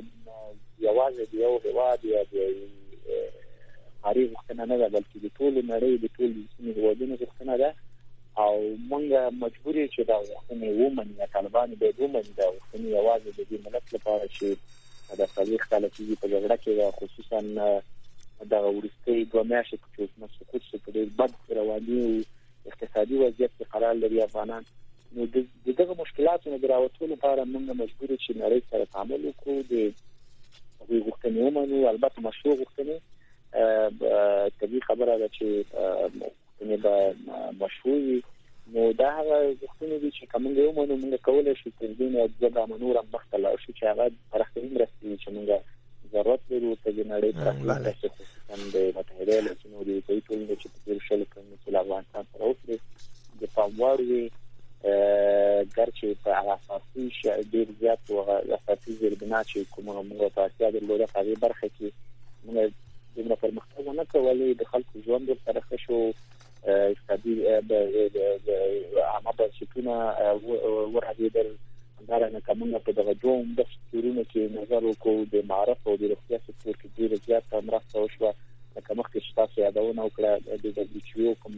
یوازې د یو هیواد یا د هاري وختنه نه بلکې د ټول نړۍ د ټول سیمې هیوادونو وختنه ده او موږ مجبور یو چې دا وختنه ومني طالبان به ومني دا وختنه یوازې د دې ملت لپاره چې د تاریخ خلکو په جګړه کې خصوصا دا ورستي دوه میاشتې چې مسکوت څه په ډېر بد رواني او اقتصادي وضعیت کې قرار لري افغانان نو دغه مشکلاتو نه دراوتلو لپاره موږ مجبور یو چې نړۍ سره تعامل وکړو د غوښتنې ومنو البته مشروع غوښتنې طبیعي خبره ده چې به مشروع نو دا هغه غوښتنې دي چې کومه یو منو موږ کولای شو چې د دې د ګامنور مختلا شو چې هغه پرختي مرستې چې موږ ضرورت لري ته د نړۍ په خصوصا د متحده ایالاتونو د اروپאי ټولنې چې په تیر شل کلونو کې افغانستان سره اوسې د پاموړوي ګرچې په اساسي ډېر زیات او اساسي زیربنا چې کومه موږ په اسیا د لوړه قوي برخه کې موږ د پرمختګ نه کولای د خلکو ژوند سره ښه شو اقتصادي د عامه بنسټونه ورهدیدل دا نه کومه په دغه دوم د ستورونو کې نظر وکړو د معرف او د روغتیا سکتور کې ډیر زیات مرسته وشوه لکه مخکې چې تاسو یادونه وکړه د WHO کوم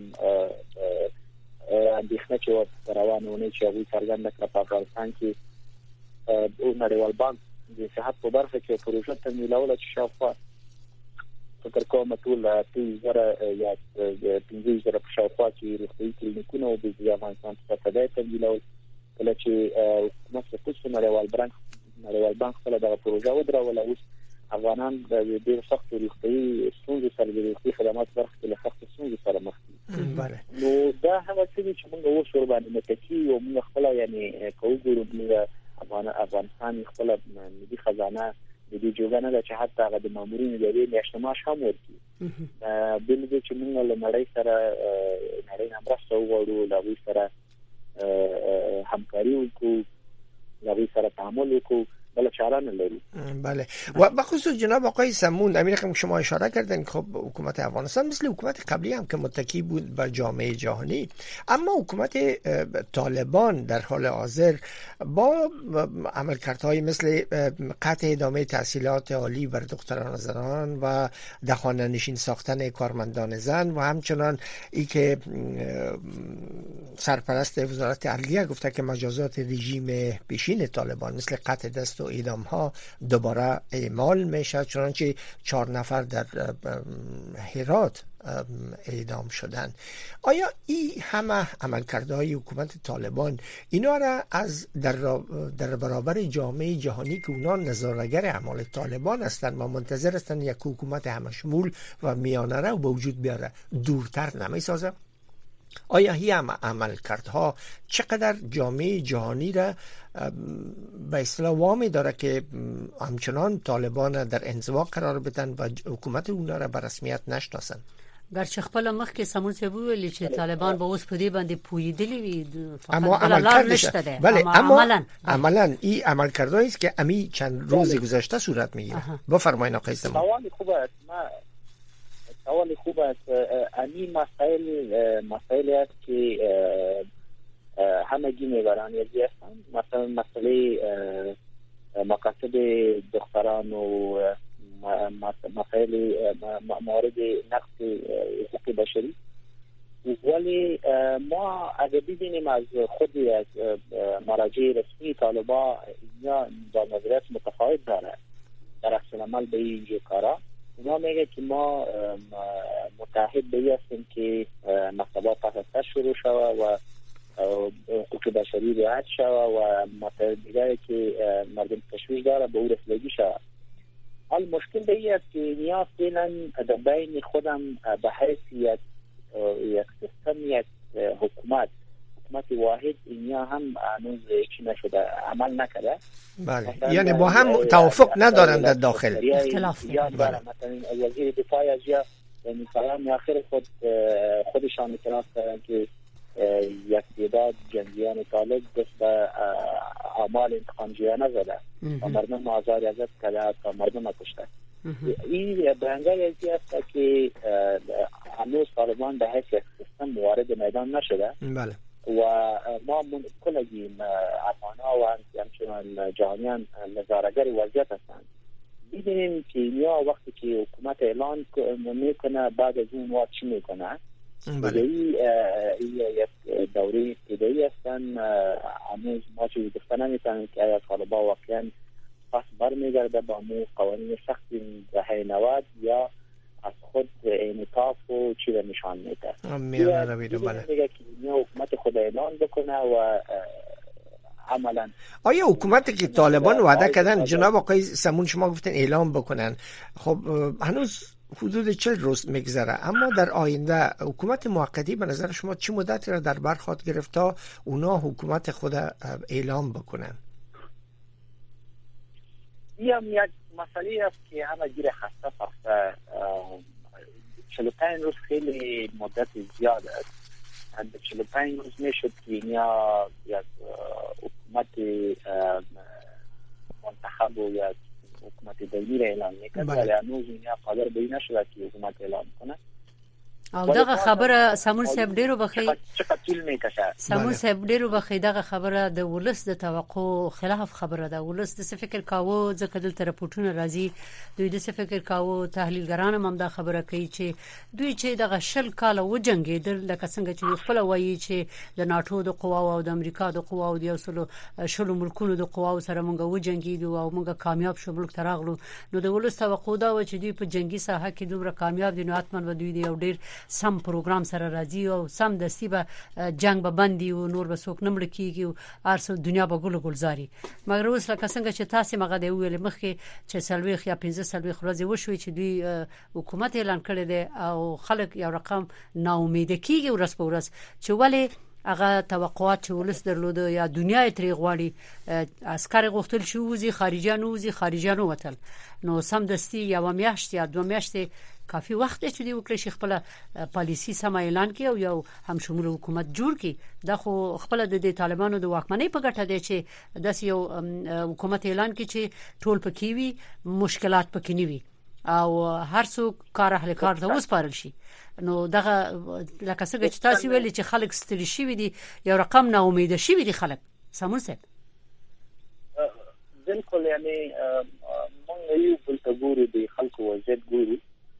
اندېښنه چې روانونه چې هغه څرګنده کړه په افغانستان کې او نړیوال بانک د صحت په برخه کې پروژه تمویلول چې شاوخوا فکر کوم ټول 3000 یا 5000 په شاوخوا کې روغتي کلینیکونه او د افغانستان په تدای تمویلول کله چې حکومت په نړیوال بانک خپل دغه پروژه ودرول اوس افغانان د ډېر سخت روغتي ستونزې سره د روغتي خدمات برخه کې له سخت ستونزې سره مخ دي نو دا هغه څه چې موږ اوس ور باندې متکی او موږ خپل یعنی کوو موږ افغانستان خپل ملي خزانه د دې جوګانه د چې حتی هغه د مامورینو د لري میاشتماش هم ورکړي بل دې چې موږ له نړۍ سره نړۍ نمبر وغوړو له سره همکاري وکړو لږ سره تعامل وکړو بله چاره نداری. بله و بخصوص جناب آقای سمون، امیر که شما اشاره کردن خب حکومت افغانستان مثل حکومت قبلی هم که متکی بود به جامعه جهانی، اما حکومت طالبان در حال حاضر با عملکردهای مثل قطع ادامه تحصیلات عالی بر دختران و زنان و دهخانه نشین ساختن کارمندان زن و همچنان ای که سرپرست وزارت عدلیه گفته که مجازات رژیم پیشین طالبان مثل قطع دست و اعدام ها دوباره اعمال میشه، چنانچه 4 نفر در هرات اعدام شدند. آیا این همه عملکردهای حکومت طالبان اینا را از در برابر جامعه جهانی که اونا نظاره‌گر اعمال طالبان هستند و منتظر هستند یک حکومت همشمول و میانه رو به وجود بیاره دورتر نمیسازه؟ آیا هی عملکردها چقدر جامعه جهانی را به اصطلاح وامی داره که همچنان طالبان در انزوا قرار بدن و حکومت اونا را به رسمیت نشناسن؟ گرچه خپل مخ کې سمون څه ویل چې طالبان به اوس په دې باندې پویدلی وي اما عملاً این عملکردهایی است که امی چند روز گذشته صورت میگیره. بفرمایید آقای سمون. سوال خوب است. این مسائل است که همگی میبرن یکی هستن، مثلا مسئله مقاصد دختران و مسائل موارد نقض حقوق بشری، ولی ما اگر ببینیم از خود از مراجع رسمی طالبان اینا با نظریات متفاوت داره در عکس العمل به این کارا. اونا میگه که ما متحد به این هستیم که مکتبات پس شروع شود و حقوق بشری رعایت شود و مسائل دیگری که مردم تشویش داره به او رسیدگی شود. حال مشکل به این است که نیاز فعلا در بین خودم به حیث یک سیستم، یک حکومت واحد اینیا هم هنوز چی نشده، عمل نکرده. بله، یعنی با هم توافق ندارن در داخل، اختلاف دارن. مثلا وزیر دفاع از یا یعنی کلام آخر خودشان اعتراف کردن که یک تعداد جنگیان طالب دست به اعمال انتقامجویانه زده و مردم آزار ازت کرده تا مردم کشته. این برانگای ازی است که هنوز طالبان به حیث یک سیستم وارد میدان نشده. بله. و ما کلگیم افغان‌ها و همچنان جهانیان نظاره‌گر وضعیت هستند. ببینیم که اینیا وقتی که حکومت اعلان میکنه بعد از اون وقت چی میکنه. این یک دوره ابتدایی هستن. هنوز ما چیزی گفته نمیتونیم که آیا طالبان واقعا پس برمیگرده با مو قوانین سخت دهه 90 یا از خود انعطاف و چی رو نشان میده. میانه رویدو. بله. میگه که حکومت خود اعلان بکنه و عملا. آیا حکومتی که طالبان وعده کردن جناب آقای سمون شما گفتن اعلام بکنن، خب هنوز حدود 40 روز میگذره، اما در آینده حکومت موقتی به نظر شما چه مدتی را در بر خواهد گرفت تا اونا حکومت خود اعلام بکنن؟ این هم یک مسئله است که همه گیر خسته فخته. 45 روز خیلی مدت زیاد است. 45 روز میشد که اینیا یک حکومت منتخب و یک حکومت دایمی را اعلان میکرد، ولی هنوز اینیا قادر به این نشده که حکومت اعلان کنه. او دغه خبره سمون صاحب ډیرو بخي چقدر طول میکشه. سمون صاحب ډیرو بخي دغه خبره د ولس د توقع خلاف خبره ده. ولس د فکر کاوه ځکه دلته راپورټونه راځي، دوی د فکر کاوه، تحلیلګران هم دا خبره کوي چې دوی چې دغه شل کاله و جنگیدل لکه څنګه چې خپل وایي چې د ناتو د قواو او د امریکا د قواو د شلو ملکونو د قواو سره مونږ و جنگیدو او مونږ کامیاب شو ملک تراغلو. نو د ولس توقع دا و چې دوی په جنگي ساحه کې دومره کامیاب دي، نو حتما و دوی یو ډیر سم پروګرام سره راځي او سم دستی به جنگ به بندي او نور به څوک نمړ کیږي او ارسو دنیا به ګل ګلزاري. مګر اوس لکه څنګه چې تاسو مغه دی ویل مخکې چې سلويخ یا 15 سلويخ ورځې وشوي چې دوی حکومت اعلان کړی دی او خلک یو رقم نا امید کیږي ورس په ورس چې ولی هغه توقعات چې ولس درلوده یا دنیا یې تری غواړي عسكر غوښتل شو وزي خارجيانو وتل، نو سم دستی یا میاشت یا 2 میاشتې کافي وخت چې دی وکړي خپل پالیسی سم اعلان کړي او یو هم شمول حکومت جوړ کړي. دا خو خپل د طالبانو د واکمنۍ په ګټه دی چې داس یو حکومت اعلان کړي چې ټول پکې وي، مشکلات پکې نه وي او هر څوک کار اهل کار ته وسپارل شي. نو دغه لکه څنګه چې تاسو ویلي چې خلک ستړي شي دي، یو رقم نه امید شي دي خلک. سمون صاحب بالکل، یعنی مونږ یو بل ته ګورو د خلکو وضعیت ګورو.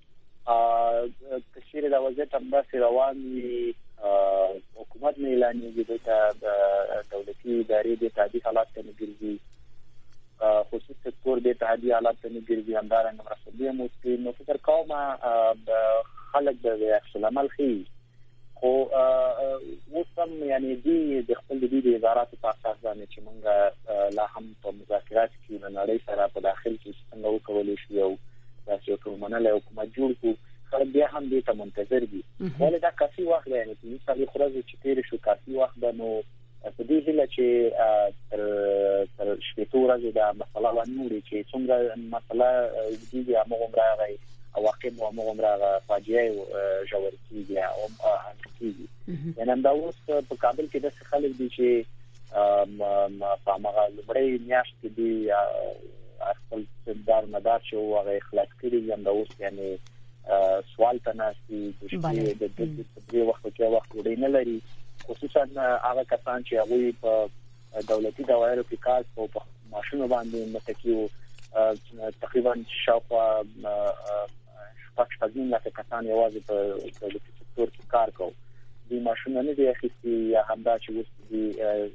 کشیر د وضعیت هم داسې روان وي، حکومت نه اعلانېږي، د دولتي ادارې د تعدي حالات ته نه ګرځي، خصوصي سکتور د تعدي حالات ته نه ګرځي، همدارنګه مرستې موسکي. نو فکر کوم خلک د عکس العمل خي خو وسم یعنی دی د خپل د ادارات په اساس باندې چې موږ لا هم په مذاکرات کې نه نړۍ سره په داخل کې څنګه وکولای شو او تاسو یو منله حکومت جوړ کو. خلک بیا هم دې ته منتظر دي، ولې دا کافي وخت دی چې مثال خورځ چې تیر شو کافي وخت ده. نو په دې هیله چې تر شپږ ورځې دا مسله ونوري چې څنګه مسله دې هغه راغی او واقع مو عمره فاجعه جوړ کیږي او کیږي. یعنی دا اوس په کابل کې د خلک دي چې په هغه لومړی میاشت کې دي خپل دار مدار چې هغه اخلاص کړي. هم دا اوس یعنی سوال تناسي د دې وخت کې وخت ورینه لري، خصوصا هغه کسان چې هغه په دولتي دوایرو کې کار کوي په ماشینو باندې متکیو تقریبا شاوخوا پاکستان لکه کسان یوازې په دولتي سکتور کې کار کوي. د ماشینونو نه دی اخیستي یا همدا چې وستي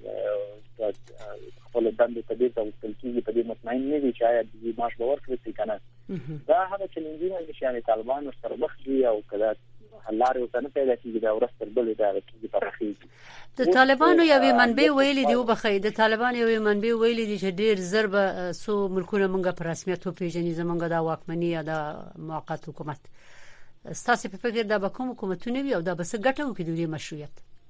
خپل دندې ته دې توسل کیږي، په دې مطمئن نه دي چې آیا د معاش باور کوي کنه. دا هغه چیلنجونه چې یعنی طالبان سره مخ دي او کله حلاره او څنګه پیدا کیږي دا ورستر بل دا کیږي په اخیږي. د طالبانو یو منبع ویلي دی وبخې د طالبانو یو منبع ویلي دی چې ډیر ضرب سو ملکونه مونږه په رسمیت پیژني زمونږه د واکمنۍ یا د موقت حکومت. ستاسو په فکر دا به کوم حکومتونه وي او دا به څه ګټه وکړي د مشروعیت؟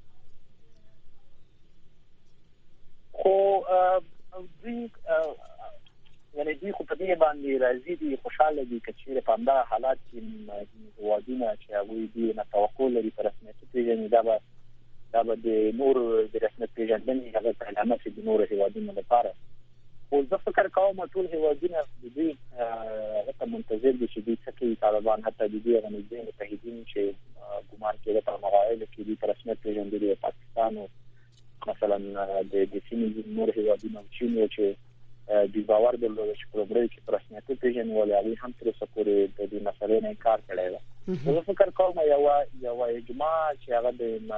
خو دوی یعنی دوی خو په دې باندې راځي دي خوشاله دي چې په همدا حالات کې وادونه چې هغه دي نه توقع لري پر رسمیت پیژني. دا به د نور د رسمیت پیژندنې هغه علامه چې د نور هیوادونو لپاره. خو زه فکر کوم ټول هیوادونه د دوی هغه منتظر دي چې دوی څخه طالبان حتی د دې غنځي متحدین چې ګومان کېده په مغایله کې د رسمیت پیژندنې د پاکستان او مثلا د سیمې نور هیوادونو چې د باور درلود چې پروګرام کې رسمیت پیژنې ولې هم تر څو پورې د دې مسلې نه انکار کړی و. زه فکر کوم یو اجماع چې هغه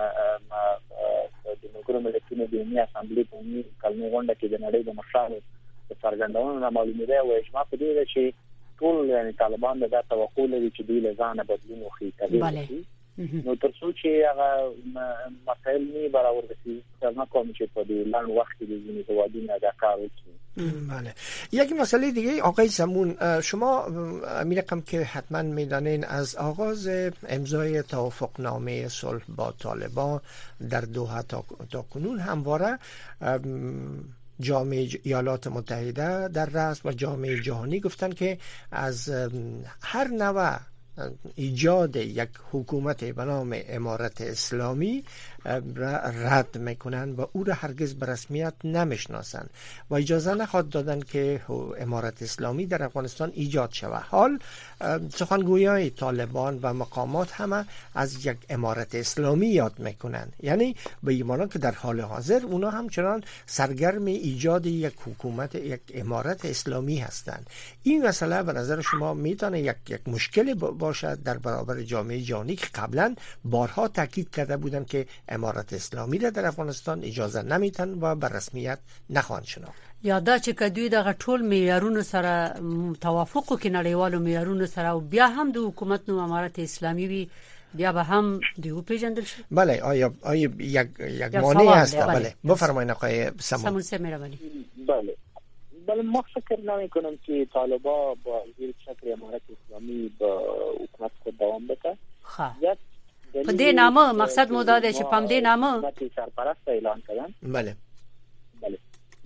د ملګرو ملتونو د امنیت اسامبلې په کلمې غونډه کې د نړۍ د مشرانو د څرګندونو نه معلومه ده او اجماع په دې ده چې ټول یعنی طالبان د توقع لري چې دوی له ځانه بدلون وکړي. نو تر څو چې هغه مسائل نه برابر دي څنګه کوم چې په دې لاند وخت کې د ځینې هوادونو دا کار وکړي. بله. یک مسئله دیگه آقای سمون، شما می‌رقم که حتما میدانین از آغاز امضای توافقنامه صلح با طالبان در دوحه تا کنون همواره جامعه ایالات متحده در رأس و جامعه جهانی گفتن که از هر نوع ایجاد یک حکومت به نام امارت اسلامی رد میکنن و او را هرگز به رسمیت نمیشناسن و اجازه نخواد دادن که امارت اسلامی در افغانستان ایجاد شود. حال سخنگویان طالبان و مقامات همه از یک امارت اسلامی یاد میکنن، یعنی به این معنی که در حال حاضر اونا همچنان سرگرم ایجاد یک حکومت، یک امارت اسلامی هستند. این مسئله به نظر شما میتونه یک مشکل باشد در برابر جامعه جهانی که قبلا بارها تاکید کرده بودن که امارت اسلامی را در افغانستان اجازه نمیتن و به رسمیت نخواهند شناخت؟ یا دا چې کدوې د غټول معیارونو سره توافق وکړي نړیوالو معیارونو سره او بیا هم د حکومت نو امارت اسلامی وي بیا به هم دیو پیژندل شي؟ بله. آیا یک مانع هست؟ بله بفرمایید آقای سمون مهربانی. بله ما فکر نمی‌کنم که طالبان با زیر شکل امارت اسلامی با حکومت خود دوام بده. په دې نامه مقصد مو دا دی چې په دې نامه حکومت سرپرست اعلان کړي. بله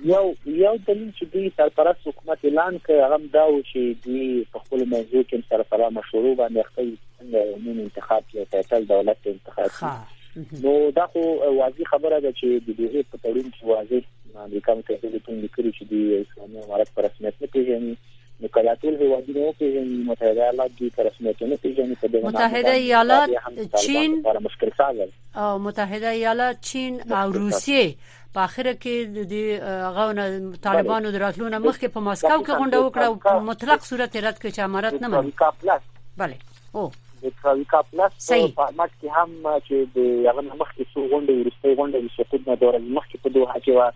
یو دلیل چې دوی سرپرست حکومت اعلان کړ هغه دا و چې دوی په خپل موضوع کې سره مشورو باندې خپل څنګه انتخاب کې فیصل دولت انتخاب نو دا خو واضح خبره ده چې د دې په تړون کې واضح امریکا متحده ایالاتونه لیکلي چې د اسلامي امارت پر رسمیت نه پیژني نو کله ټول هیوادونه پیژني متحده ایالات د رسمیت نه پیژني په دې متحده ایالات چین لپاره مشکل ساز او متحده ایالات چین او روسیه په اخر کې د غو طالبانو دراتلونه مخکې په ماسکو کې غونډه وکړه په مطلق صورت رد کړ چې امارت نه مني بله او د تراویکا پلاس په فارمات کې هم چې د هغه مخکې څو غونډې ورسته غونډې د سقوط نه دوره مخکې په دوه کې و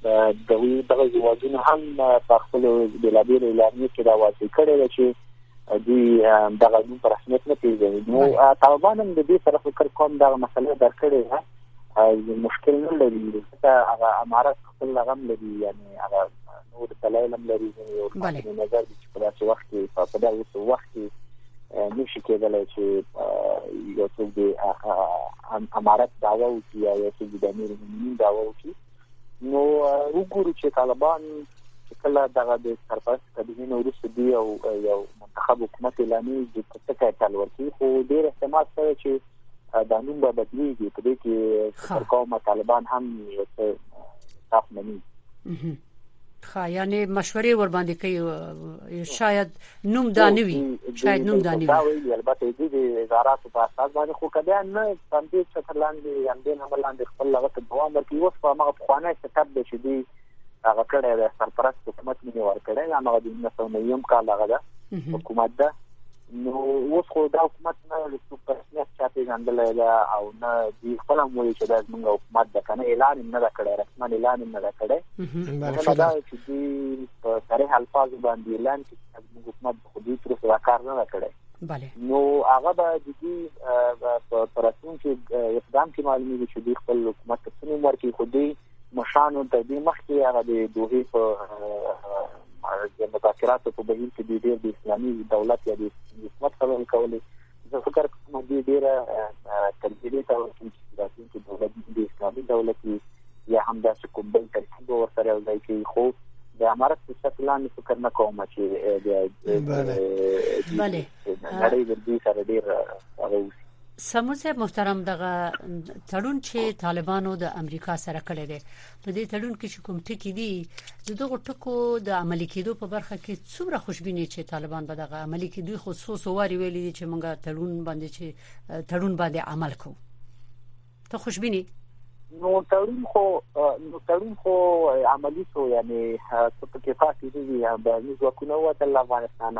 دغه ځواجونه هم په خپل د لابیر اعلامیه کې دا واضح کړی چې دوی دغه پر رسمیت نه پیژني نو طالبان هم د دې سره فکر کوم دا مسله درکړي ده مشکل نه لري هغه امارات خپل لغم لري یعنی هغه نور دلایل هم لري او په نظر چې په داسې وخت کې په دغه وخت کې نشي کېدلای چې یو څوک د امارات دعوا وکړي یا یو څوک د امیر المؤمنین دعوا وکړي نو وګورو چې طالبان کله دغه د سرپرست کابینې وروسته دی او یو منتخب حکومت اعلاني د تکه چل ورکړي خو ډېر احتمال شته چې دا نوم به بدلیږي په دې کې سرکوم طالبان هم یو څه صاف مني یعنی مشورې ور باندې کوي شاید نوم دا نوي شاید نوم دا نوي دا ویل البته د وزارت په اساس باندې خو کله نه څنګه چې ترلاندې یاندې نه ملاندې خپل لغت دوام ورکړي اوس په هغه خوانه ستاب د شدي هغه کړه د سرپرست حکومت مې ورکړی هغه د 1990 کال هغه ده حکومت ده نو اوس خو دا حکومت نه د پرسنیت چاپی ځندلای دا او نه د خپل موږ چې د موږ حکومت د کنه اعلان نه کړی رسمي اعلان نه کړی دا چې د په صریح الفاظ باندې اعلان چې موږ حکومت خو دې تر څو کار نه کړی bale نو هغه به د دې پرسون چې اقدام کې معلومي چې د خپل حکومت څخه ورکی خو دې مشانو د دې مخکې هغه د دوه په د مذاکراتو په بهیر کې د اسلامي دولت یا د حکومت خبرې کولې زه فکر کوم چې ډیره تدبیري تاسو چې دولت د اسلامي دولت یا هم د کومبل ترکیب ورسره ځای کې خو د امارت په شکلان فکر نه کوم چې bale نړۍ د دې سره ډیر سموسه محترم دغه تړون چې طالبانو د امریکا سره کړی دی په دې تړون کې کوم ټکی دي دغه ټکو د عملي کېدو په برخه کې څومره خوشبینی چې طالبان به دغه عملي کېدو خصوص واري ویلي دي چې موږ تړون باندې عمل کوو ته خوشبینی نو تړون خو عملي شو یعنی څه په کې فاتې دي یا به ځکه وته افغانستان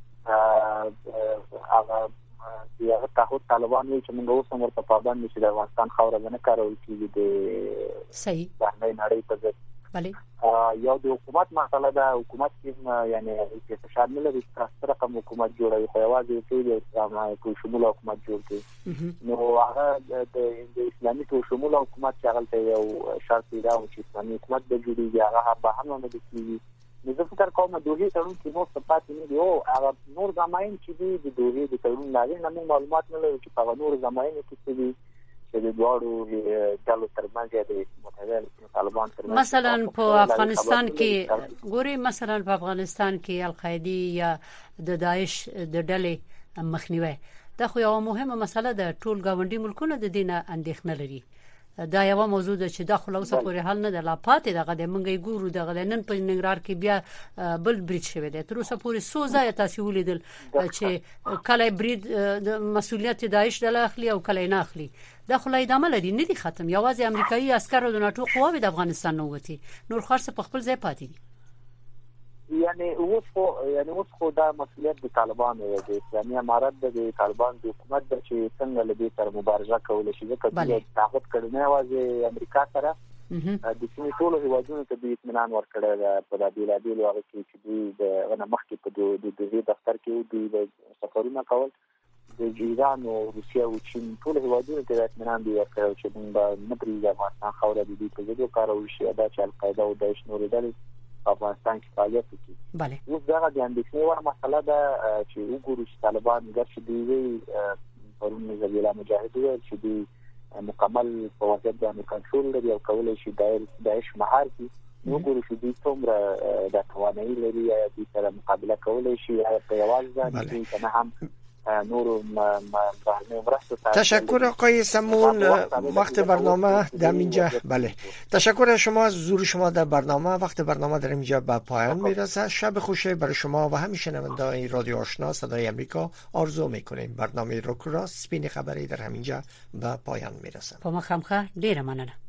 هغه یو تعهد طالبان چې موږ اوس هم ورته پابند نشو د افغانستان خاور نه کارول کیږي د صحیح باندې نړۍ په ځای bale یو د حکومت مسله ده حکومت کې یعنی چې فشار نه لري تاسو رقم حکومت جوړوي خو یوازې ټول اسلامي شمول حکومت جوړ کړي نو هغه د اسلامي شمول حکومت چې هغه یو شرط دی چې اسلامي حکومت د جوړیږي هغه به هم نه دي نو زه فکر کوم د دوی تړون کې نو صفات نه دی او هغه نور زماین چې د دوی د تړون لاري نه معلومات نه لري چې په نور زماین کې څه دي چې د دوړو ډلو ترمنځ د متحده طالبان ترمنځ مثلا په افغانستان کې ګوري مثلا په افغانستان کې القاعده یا د داعش د ډلې مخنیوي دا خو یو مهمه مسله ده ټول گاونډي ملکونه د دینه اندېښنه لري دا یو موضوع ده چې داخله اوسه پورې حل نه ده لا پاتې دغه د منګي ګورو دغه نن په ننګرهار کې بیا بل بریټ شوی دی تر اوسه پورې سوزه تاسو ولیدل چې کله بریټ د مسولیت داعش د اخلي او کله نه اخلي دا خلای د عمل دي نه دي ختم یوازې امریکایي عسكر او د ناتو قواوی د افغانستان نه وتی نور خاصه په خپل ځای پاتې دي یعنی اوس خو دا مسولیت د طالبانو دی اسلامي امارت د طالبان د حکومت د چې څنګه لدی تر مبارزه کول شي چې کله طاقت کړي نه وازه امریکا سره د ټول ټولو هیوادونو ته د اطمینان ورکړی په د بیلابیل واقع کې چې دوی د مخکې په د دفتر کې دوی د سفرونه کول د ایران او روسیا او چین ټول هیوادونو ته اطمینان دی ورکړی چې موږ نه پریږدو افغانستان خاوره د دې په ځای کارول شي دا چې القاعده او داعش نور ډلې افغانستان کې فعالیت کوي bale اوس دا د اندېښنې وړ مسله ده چې وګورو چې طالبان ګرځي دی پرون زبیلا مجاهد ویل چې دی مکمل په وضعیت باندې کنټرول لري او کولای شي داعش مهار کی وګورو چې دوی څومره د توانایي لري یا دوی سره مقابله کولای شي یا په یوازې ځان کې نه هم نور تشکر آقای سمون. وقت برنامه در اینجا بله تشکر از شما، حضور شما در برنامه. وقت برنامه در اینجا به پایان میرسه. شب خوشی برای شما و همه شنوندگان رادیو آشنا صدای امریکا آرزو میکنیم. برنامه روک راست سپین خبری در همینجا به پایان میرسه. په مخامخه ډیره مننه.